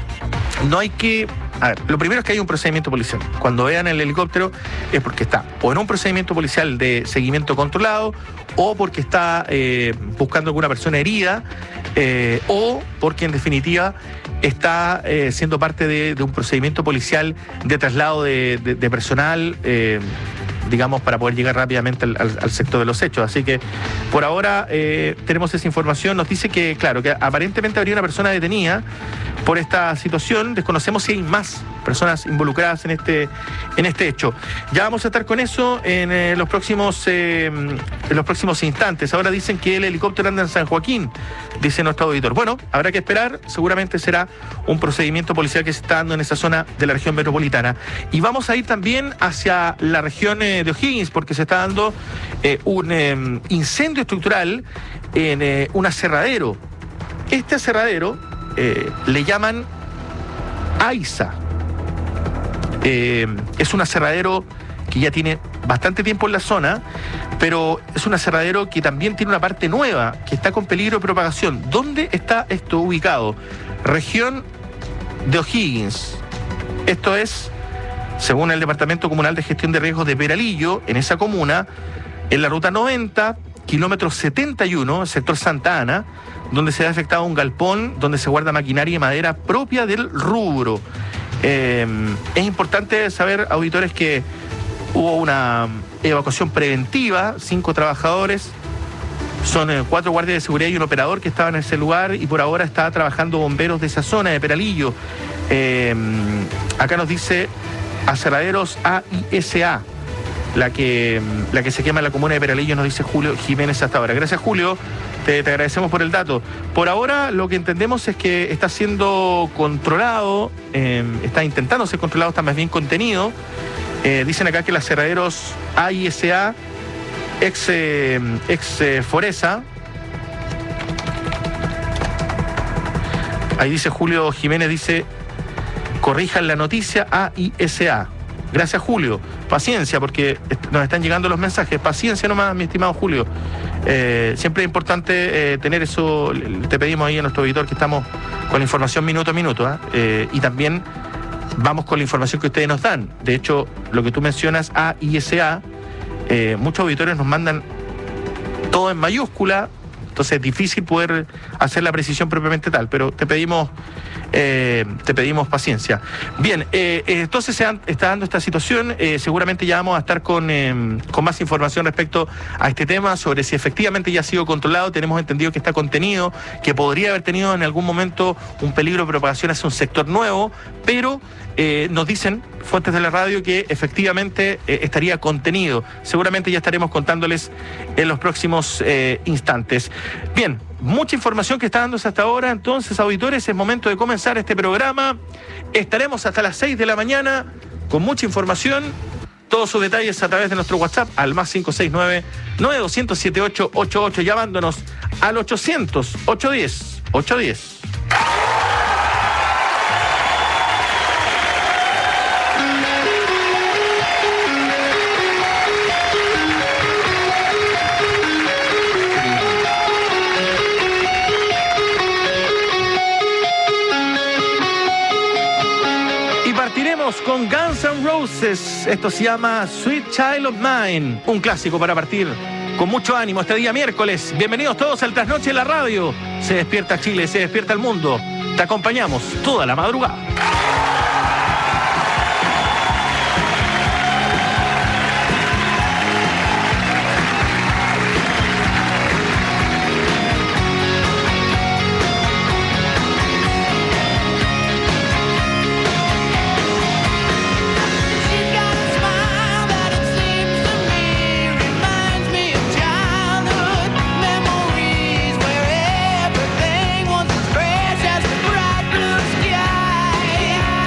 no hay que... A ver, lo primero es que hay un procedimiento policial. Cuando vean el helicóptero es porque está o en un procedimiento policial de seguimiento controlado, o porque está eh, buscando alguna persona herida, eh, o porque en definitiva está eh, siendo parte de, de un procedimiento policial de traslado de, de, de personal, eh, digamos, para poder llegar rápidamente al, al, al sector de los hechos. Así que por ahora eh, tenemos esa información. Nos dice que, claro, que aparentemente habría una persona detenida por esta situación. Desconocemos si hay más personas involucradas en este, en este hecho. Ya vamos a estar con eso en, eh, los próximos, eh, en los próximos instantes. Ahora dicen que el helicóptero anda en San Joaquín, dice nuestro auditor. Bueno, habrá que esperar. Seguramente será un procedimiento policial que se está dando en esa zona de la región metropolitana. Y vamos a ir también hacia la región eh, de O'Higgins, porque se está dando eh, un eh, incendio estructural en eh, un aserradero. Este aserradero eh, le llaman AISA. Eh, es un aserradero que ya tiene bastante tiempo en la zona, pero es un aserradero que también tiene una parte nueva, que está con peligro de propagación. ¿Dónde está esto ubicado? Región de O'Higgins. Esto es, según el Departamento Comunal de Gestión de Riesgos de Peralillo, en esa comuna, en la ruta noventa, kilómetro setenta y uno, sector Santa Ana, donde se ha afectado un galpón donde se guarda maquinaria y madera propia del rubro. Eh, es importante saber, auditores, que hubo una evacuación preventiva, cinco trabajadores Son eh, cuatro guardias de seguridad y un operador que estaban en ese lugar y por ahora está trabajando bomberos de esa zona de Peralillo. Eh, acá nos dice Aserraderos A I S A, la que, la que se quema en la comuna de Peralillo, nos dice Julio Jiménez hasta ahora. Gracias, Julio. Te, te agradecemos por el dato. Por ahora lo que entendemos es que está siendo controlado, eh, está intentando ser controlado, está más bien contenido. Eh, dicen acá que las Aserraderos A I S A, ex, eh, ex eh, Foresa, ahí dice Julio Jiménez, dice, corrijan la noticia A I S A. Gracias, Julio. Paciencia, porque nos están llegando los mensajes. Paciencia nomás, mi estimado Julio. Eh, siempre es importante eh, tener eso. Te pedimos ahí a nuestro auditor que estamos con la información minuto a minuto. ¿eh? Eh, y también vamos con la información que ustedes nos dan. De hecho, lo que tú mencionas, A I S A, eh, muchos auditores nos mandan todo en mayúscula. Entonces es difícil poder hacer la precisión propiamente tal, pero te pedimos eh, te pedimos paciencia. Bien, eh, entonces se han, está dando esta situación, eh, seguramente ya vamos a estar con, eh, con más información respecto a este tema, sobre si efectivamente ya ha sido controlado. Tenemos entendido que está contenido, que podría haber tenido en algún momento un peligro de propagación hacia un sector nuevo, pero eh, nos dicen fuentes de la radio que efectivamente eh, estaría contenido. Seguramente ya estaremos contándoles en los próximos eh, instantes. Bien, mucha información que está dándose hasta ahora. Entonces, auditores, es momento de comenzar este programa. Estaremos hasta las seis de la mañana con mucha información. Todos sus detalles a través de nuestro WhatsApp al más cinco seis nueve, nueve dos cero siete ocho ocho ocho, llamándonos al ochocientos, ochocientos diez, ochocientos diez. Con Guns N' Roses, esto se llama Sweet Child of Mine, un clásico para partir con mucho ánimo este día miércoles. Bienvenidos todos al Trasnoche en la Radio. Se despierta Chile, se despierta el mundo. Te acompañamos toda la madrugada. Memories where everything was as fresh as the bright blue sky.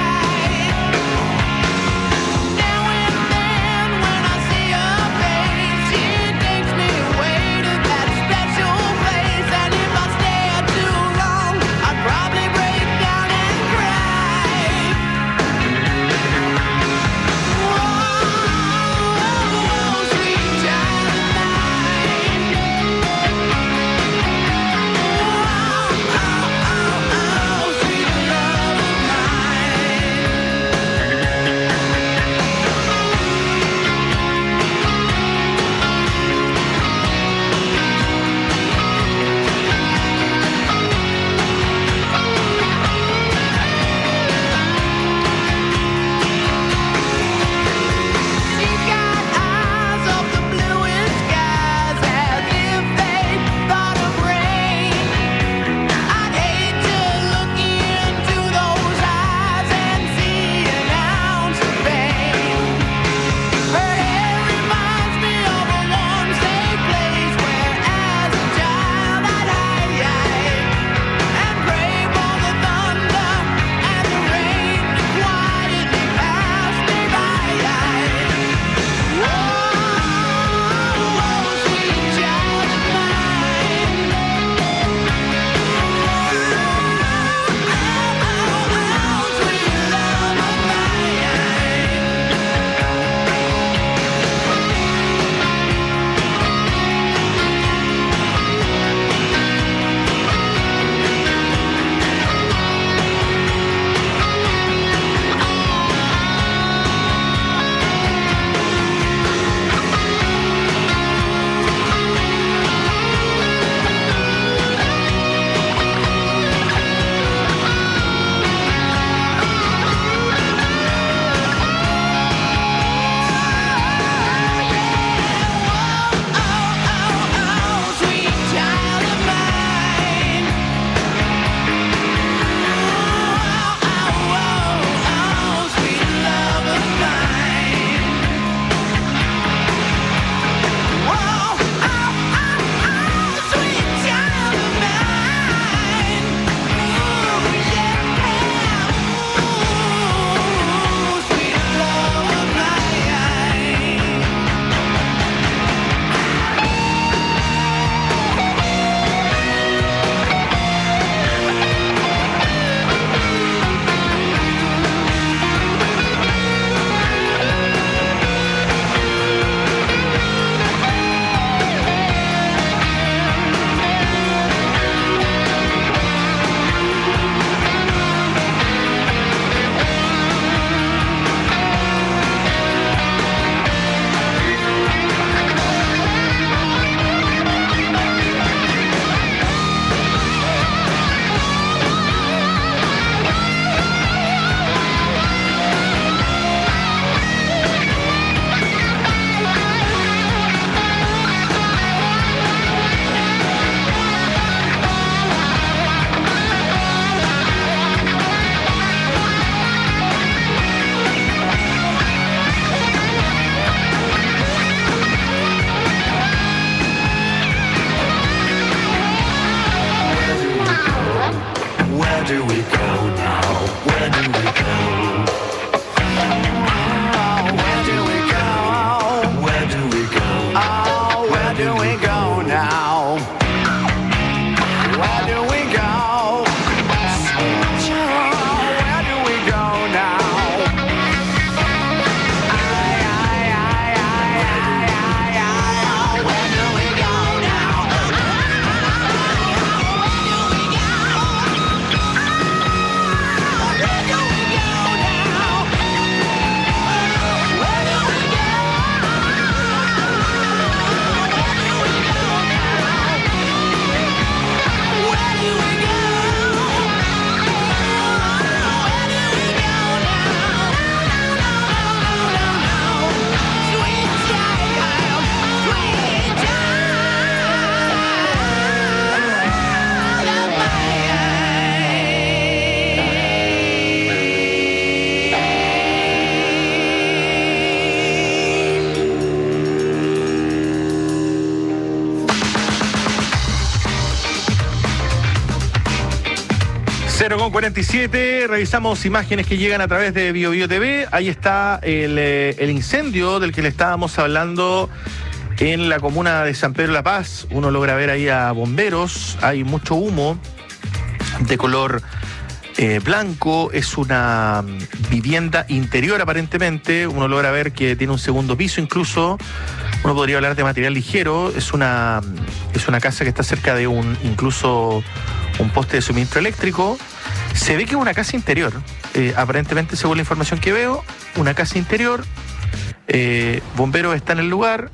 cuarenta y siete, revisamos imágenes que llegan a través de BioBio T V. Ahí está el, eh, el incendio del que le estábamos hablando en la comuna de San Pedro de la Paz. Uno logra ver ahí a bomberos, hay mucho humo de color eh, blanco, es una vivienda interior aparentemente, uno logra ver que tiene un segundo piso incluso, uno podría hablar de material ligero, es una, es una casa que está cerca de un incluso un poste de suministro eléctrico. Se ve que es una casa interior, eh, aparentemente según la información que veo, una casa interior, eh, bomberos están en el lugar.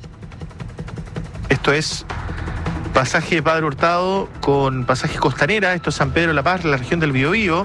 Esto es pasaje de Padre Hurtado con pasaje Costanera, esto es San Pedro de la Paz, la región del Biobío.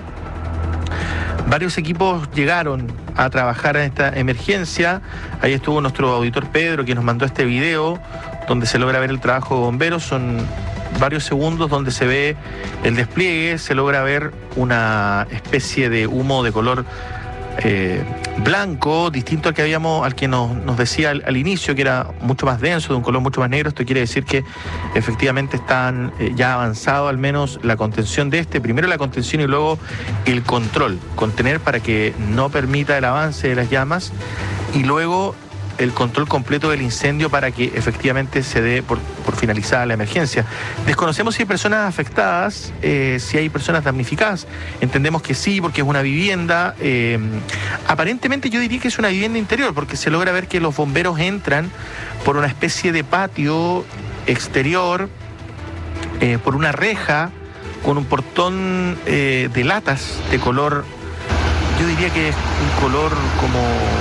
Varios equipos llegaron a trabajar en esta emergencia. Ahí estuvo nuestro auditor Pedro, que nos mandó este video donde se logra ver el trabajo de bomberos. Son varios segundos donde se ve el despliegue, se logra ver una especie de humo de color eh, blanco, distinto al que habíamos, al que nos, nos decía al, al inicio, que era mucho más denso, de un color mucho más negro. Esto quiere decir que efectivamente están eh, ya avanzado al menos la contención de este, primero la contención y luego el control, contener para que no permita el avance de las llamas, y luego el control completo del incendio para que efectivamente se dé por, por finalizada la emergencia. Desconocemos si hay personas afectadas, eh, si hay personas damnificadas. Entendemos que sí, porque es una vivienda. Eh, aparentemente yo diría que es una vivienda interior, porque se logra ver que los bomberos entran por una especie de patio exterior, eh, por una reja, con un portón eh, de latas de color, yo diría que es un color como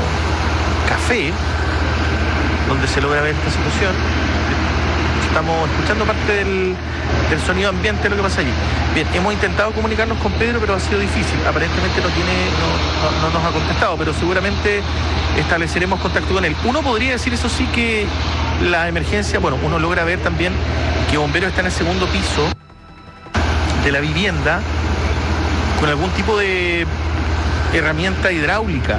café, donde se logra ver esta situación. Estamos escuchando parte del, del sonido ambiente de lo que pasa allí. Bien, hemos intentado comunicarnos con Pedro, pero ha sido difícil. Aparentemente no tiene, no, no, no nos ha contestado, pero seguramente estableceremos contacto con él. Uno podría decir, eso sí, que la emergencia, bueno, uno logra ver también que bomberos está en el segundo piso de la vivienda con algún tipo de herramienta hidráulica.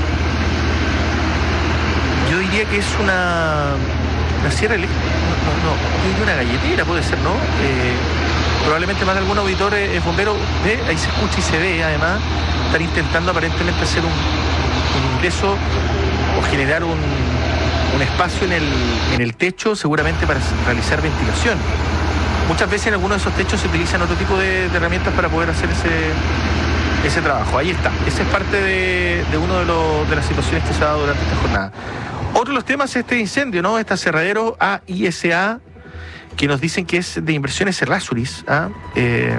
Yo diría que es una, una sierra eléctrica, no, no, no, una galletera puede ser, ¿no? Eh, probablemente más de algún auditor es, es bombero, ve, ahí se escucha y se ve, además, están intentando aparentemente hacer un, un ingreso o generar un, un espacio en el, en el techo, seguramente para realizar ventilación. Muchas veces en algunos de esos techos se utilizan otro tipo de, de herramientas para poder hacer ese, ese trabajo. Ahí está, esa es parte de, de una de, los, de las situaciones que se ha dado durante esta jornada. Otro de los temas es este incendio, ¿no? Este aserradero A I S A, que nos dicen que es de Inversiones Errázuriz, ¿ah? eh,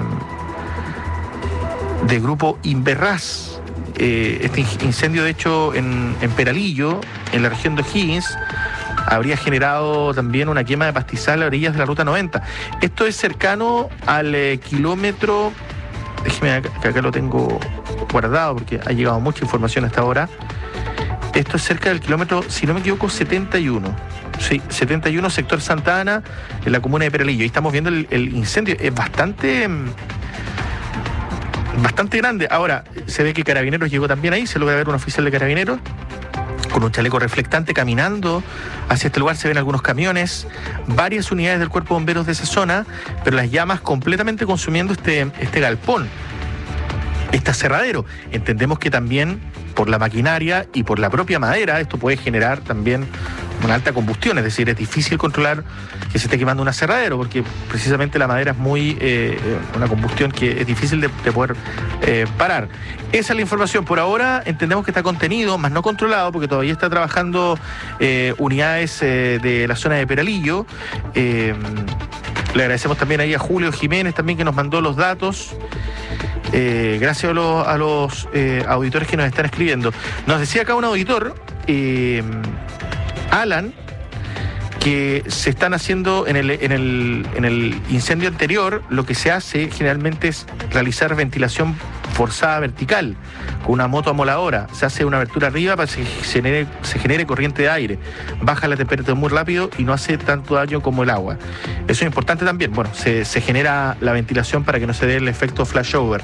de grupo Inverraz. Eh, este incendio, de hecho, en, en Peralillo, en la región de O'Higgins, habría generado también una quema de pastizal a orillas de la ruta noventa. Esto es cercano al eh, kilómetro, déjeme acá, que acá lo tengo guardado porque ha llegado mucha información hasta ahora. Esto es cerca del kilómetro, si no me equivoco, setenta y uno. Sí, setenta y uno, sector Santa Ana, en la comuna de Peralillo. Ahí estamos viendo el, el incendio. Es bastante, bastante grande. Ahora, se ve que Carabineros llegó también ahí. Se logra ver un oficial de Carabineros con un chaleco reflectante caminando hacia este lugar. Se ven algunos camiones, varias unidades del Cuerpo de Bomberos de esa zona, pero las llamas completamente consumiendo este, este galpón, este aserradero. Entendemos que también por la maquinaria y por la propia madera esto puede generar también una alta combustión, es decir, es difícil controlar que se esté quemando un aserradero porque precisamente la madera es muy eh, una combustión que es difícil de, de poder eh, parar. Esa es la información. Por ahora entendemos que está contenido, más no controlado, porque todavía está trabajando eh, unidades eh, de la zona de Peralillo. Eh, le agradecemos también ahí a Julio Jiménez también, que nos mandó los datos. Eh, gracias a los, a los eh, auditores que nos están escribiendo. Nos decía acá un auditor, eh, Alan, que se están haciendo en el, en, el, en el incendio anterior, lo que se hace generalmente es realizar ventilación forzada vertical con una moto amoladora. Se hace una abertura arriba para que se genere, se genere corriente de aire, baja la temperatura muy rápido y no hace tanto daño como el agua. Eso es importante también. Bueno, se, se genera la ventilación para que no se dé el efecto flashover.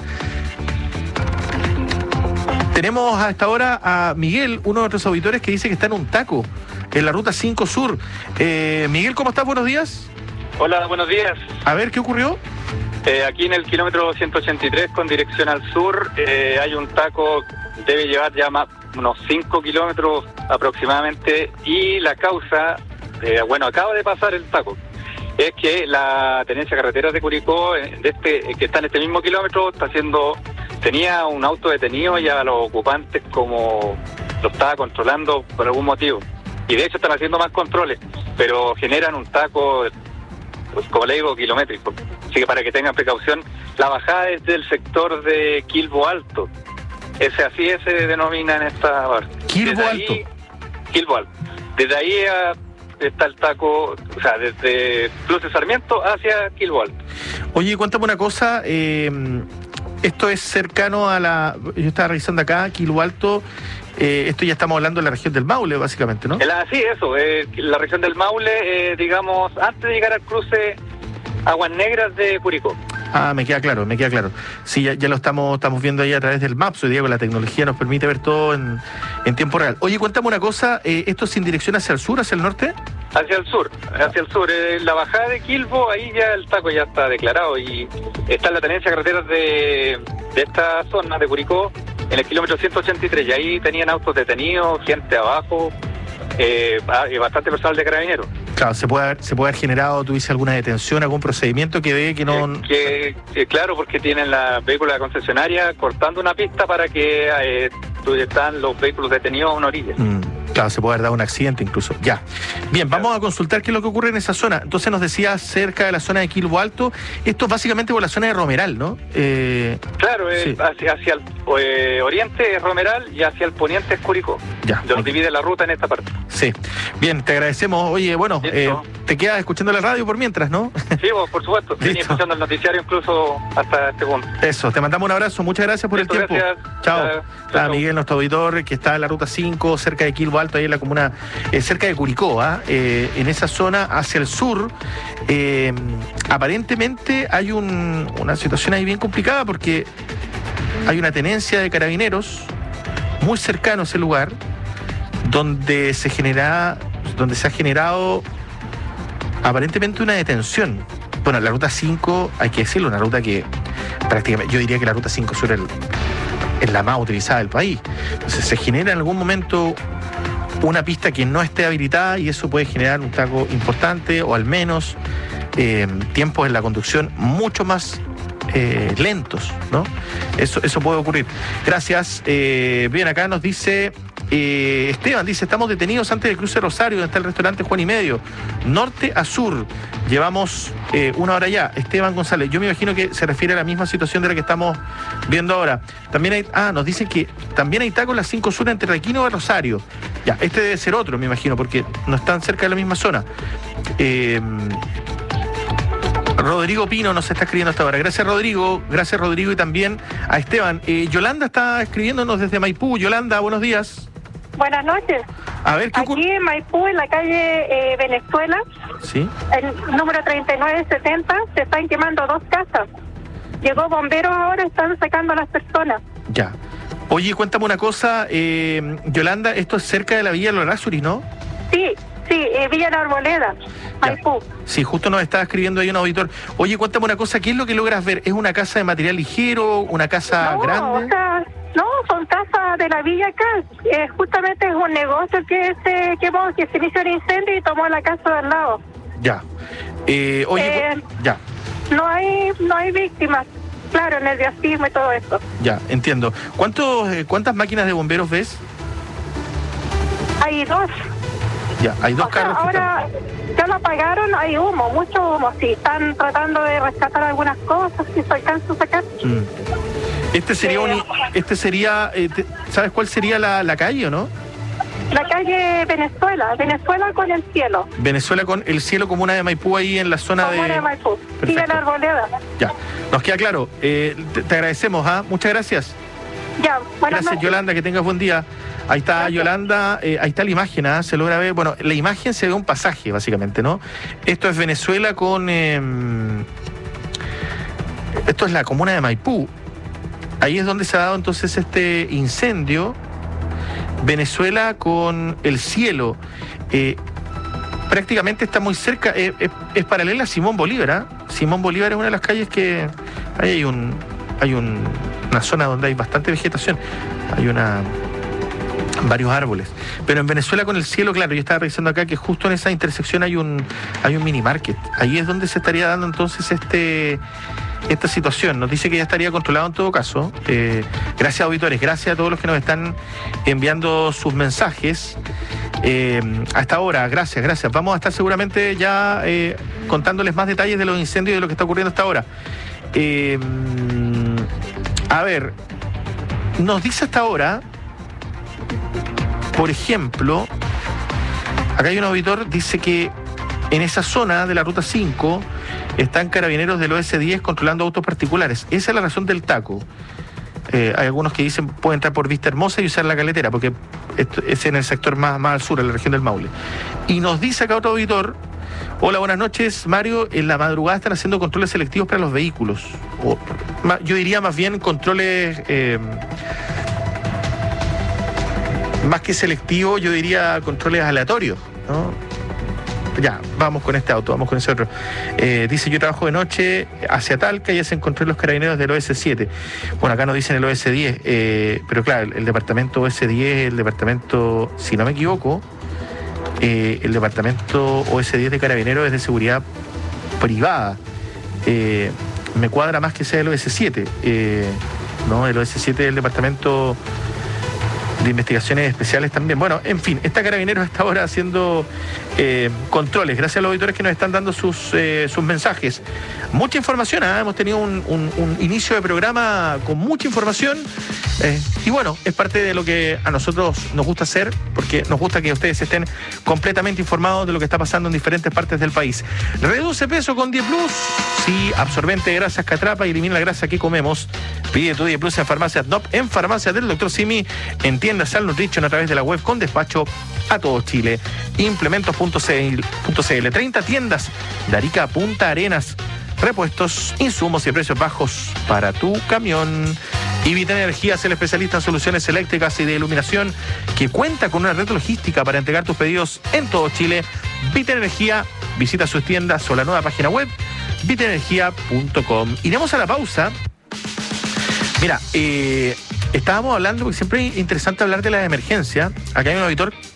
Tenemos a esta hora a Miguel, uno de nuestros auditores, que dice que está en un taco en la ruta cinco Sur. Eh, Miguel, ¿cómo estás? Buenos días. Hola, buenos días. A ver, ¿qué ocurrió? Eh, aquí en el kilómetro ciento ochenta y tres con dirección al sur eh, hay un taco, debe llevar ya más, unos cinco kilómetros aproximadamente, y la causa, eh, bueno, acaba de pasar el taco, es que la tenencia de carreteras de Curicó, de este, que está en este mismo kilómetro, está haciendo, tenía un auto detenido y a los ocupantes como lo estaba controlando por algún motivo. Y de hecho están haciendo más controles, pero generan un taco, pues como le digo, kilométrico. Así que para que tengan precaución, la bajada es del sector de Quilbo Alto. Ese así se denomina en esta parte. Quilbo Alto. Quilbo Alto. Desde ahí a, está el taco, o sea, desde Plus de Sarmiento hacia Quilbo Alto. Oye, cuéntame una cosa, eh, esto es cercano a la, yo estaba revisando acá, Quilbo Alto, eh, esto ya estamos hablando de la región del Maule, básicamente, ¿no? El, sí, eso, eh, la región del Maule, eh, digamos, antes de llegar al cruce Aguas Negras de Curicó. Ah, me queda claro, me queda claro. Sí, ya, ya lo estamos estamos viendo ahí a través del Maps. Hoy día con la tecnología nos permite ver todo en, en tiempo real. Oye, cuéntame una cosa, eh, ¿esto es sin dirección hacia el sur, hacia el norte? Hacia el sur, hacia el sur. Eh, la bajada de Quilbo, ahí ya el taco ya está declarado y está en la tenencia de carreteras de, de esta zona de Curicó, en el kilómetro ciento ochenta y tres, y ahí tenían autos detenidos, gente abajo, eh, bastante personal de carabineros. Claro, se puede haber, se puede haber generado, tú dices, alguna detención, algún procedimiento que ve que no... Eh, que, que, claro, porque tienen la vehícula concesionaria cortando una pista para que eh, están los vehículos detenidos a una orilla. Mm, claro, se puede haber dado un accidente incluso. Ya. Bien, claro. Vamos a consultar qué es lo que ocurre en esa zona. Entonces nos decías cerca de la zona de Quilbo Alto, esto es básicamente por la zona de Romeral, ¿no? Eh, claro, eh, sí. hacia, hacia el eh, oriente es Romeral y hacia el poniente es Curicó. Ya. Donde okay. divide la ruta en esta parte. Sí. Bien, te agradecemos. Oye, bueno, eh, te quedas escuchando la radio por mientras, ¿no? Sí, vos, por supuesto. Venía escuchando el noticiario incluso hasta este punto. Eso, te mandamos un abrazo. Muchas gracias por Listo, el tiempo. Gracias. Chao. Chao. Está Miguel, nuestro auditor, que está en la ruta cinco, cerca de Quilbo Alto, ahí en la comuna, eh, cerca de Curicó, ¿eh? Eh, en esa zona hacia el sur. Eh, aparentemente hay un, una situación ahí bien complicada porque hay una tenencia de carabineros muy cercano a ese lugar donde se genera, donde se ha generado aparentemente una detención. Bueno, la ruta cinco, hay que decirlo, una ruta que prácticamente, yo diría que la ruta cinco sur es, el, es la más utilizada del país. Entonces se genera en algún momento una pista que no esté habilitada y eso puede generar un taco importante o al menos eh, tiempos en la conducción mucho más eh, lentos, ¿no? Eso, eso puede ocurrir. Gracias. Eh, bien, acá nos dice... Eh, Esteban dice, estamos detenidos antes del cruce Rosario, donde está el restaurante Juan y Medio, norte a sur, llevamos eh, una hora ya. Esteban González, yo me imagino que se refiere a la misma situación de la que estamos viendo ahora. También hay, ah, nos dicen que también hay tacos en la cinco sur entre Requino y Rosario. Ya, este debe ser otro, me imagino, porque no están cerca de la misma zona. Eh, Rodrigo Pino nos está escribiendo hasta ahora. Gracias, Rodrigo. Gracias, Rodrigo, y también a Esteban. Eh, Yolanda está escribiéndonos desde Maipú. Yolanda, buenos días. Buenas noches. A ver, ¿qué ocurre? Aquí en Maipú, en la calle eh, Venezuela, ¿sí? El número treinta y nueve setenta, se están quemando dos casas. Llegó bomberos ahora, están sacando a las personas. Ya. Oye, cuéntame una cosa, eh, Yolanda, esto es cerca de la Villa Lorázuri, ¿no? Sí, sí, eh, Villa La Arboleda, Maipú. Sí, justo nos estaba escribiendo ahí un auditor. Oye, cuéntame una cosa, ¿qué es lo que logras ver? ¿Es una casa de material ligero, una casa no, grande? O sea, no, son casas de la villa acá. Eh, justamente es un negocio que se quemó, que se inició un incendio y tomó la casa de al lado. Ya. Eh, oye, eh, ya. No hay, no hay víctimas. Claro, nerviosismo y todo eso. Ya, entiendo. ¿Cuántos, eh, ¿Cuántas máquinas de bomberos ves? Hay dos. Ya, hay dos o sea, carros. Ahora ya lo apagaron, hay humo, mucho humo. Sí, están tratando de rescatar algunas cosas, si se alcanza a sacar. Mm. Este sería, eh, un, este sería eh, te, ¿sabes cuál sería la, la calle o no? La calle Venezuela, Venezuela con el cielo. Venezuela con el cielo, comuna de Maipú, ahí en la zona comuna de... de Maipú, sigue la Arboleda. Ya, nos queda claro. Eh, te, te agradecemos, ¿ah? ¿eh? Muchas gracias. Ya, buenas Gracias, noches. Yolanda, que tengas buen día. Ahí está Gracias. Yolanda, eh, ahí está la imagen, ¿ah? ¿eh? Se logra ver, bueno, la imagen se ve un pasaje, básicamente, ¿no? Esto es Venezuela con... Eh, esto es la comuna de Maipú. Ahí es donde se ha dado entonces este incendio. Venezuela con el cielo. Eh, prácticamente está muy cerca, eh, es, es paralela a Simón Bolívar, ¿eh? Simón Bolívar es una de las calles que ahí hay un hay un, una zona donde hay bastante vegetación, hay una varios árboles, pero en Venezuela con el cielo claro. Yo estaba revisando acá que justo en esa intersección hay un hay un mini market, ahí es donde se estaría dando entonces este esta situación. Nos dice que ya estaría controlado en todo caso. Eh, gracias auditores, gracias a todos los que nos están enviando sus mensajes eh, hasta ahora, gracias, gracias. Vamos a estar seguramente ya eh, contándoles más detalles de los incendios y de lo que está ocurriendo hasta ahora. Eh, a ver, nos dice hasta ahora, por ejemplo, acá hay un auditor, dice que en esa zona de la ruta cinco están carabineros del O S diez controlando autos particulares. Esa es la razón del taco. Eh, hay algunos que dicen pueden entrar por Vista Hermosa y usar la caletera, porque esto es en el sector más, más al sur, en la región del Maule. Y nos dice acá otro auditor: hola, buenas noches, Mario. En la madrugada están haciendo controles selectivos para los vehículos. O, yo diría más bien controles... Eh, más que selectivos, yo diría controles aleatorios, ¿no? Ya, vamos con este auto, vamos con ese otro. Eh, dice, yo trabajo de noche hacia Talca y hacen control los carabineros del O S siete. Bueno, acá nos dicen el O S diez, eh, pero claro, el, el departamento O S diez, el departamento, si no me equivoco, eh, el departamento O S diez de carabineros es de seguridad privada. Eh, me cuadra más que sea el O S siete. Eh, no, el O S siete es el departamento de investigaciones especiales también. Bueno, en fin, está Carabineros hasta ahora haciendo eh, controles. Gracias a los auditores que nos están dando sus, eh, sus mensajes. Mucha información, ¿eh? Hemos tenido un, un, un inicio de programa con mucha información eh, y bueno, es parte de lo que a nosotros nos gusta hacer, porque nos gusta que ustedes estén completamente informados de lo que está pasando en diferentes partes del país. Reduce peso con diez plus. Sí, absorbente de grasas que atrapa y elimina la grasa que comemos. Pide tu diez plus en farmacias D O P, en farmacias del doctor Simi, en tiendas Al Nutrition, a través de la web con despacho a todo Chile. Implementos punto c l, treinta tiendas de Arica a Punta Arenas. Repuestos, insumos y precios bajos para tu camión. Y Vita Energía es el especialista en soluciones eléctricas y de iluminación que cuenta con una red logística para entregar tus pedidos en todo Chile. Vita Energía, visita sus tiendas o la nueva página web vita energía punto com. Iremos a la pausa. Mira, eh, estábamos hablando, porque siempre es interesante hablar de la emergencia. Acá hay un auditor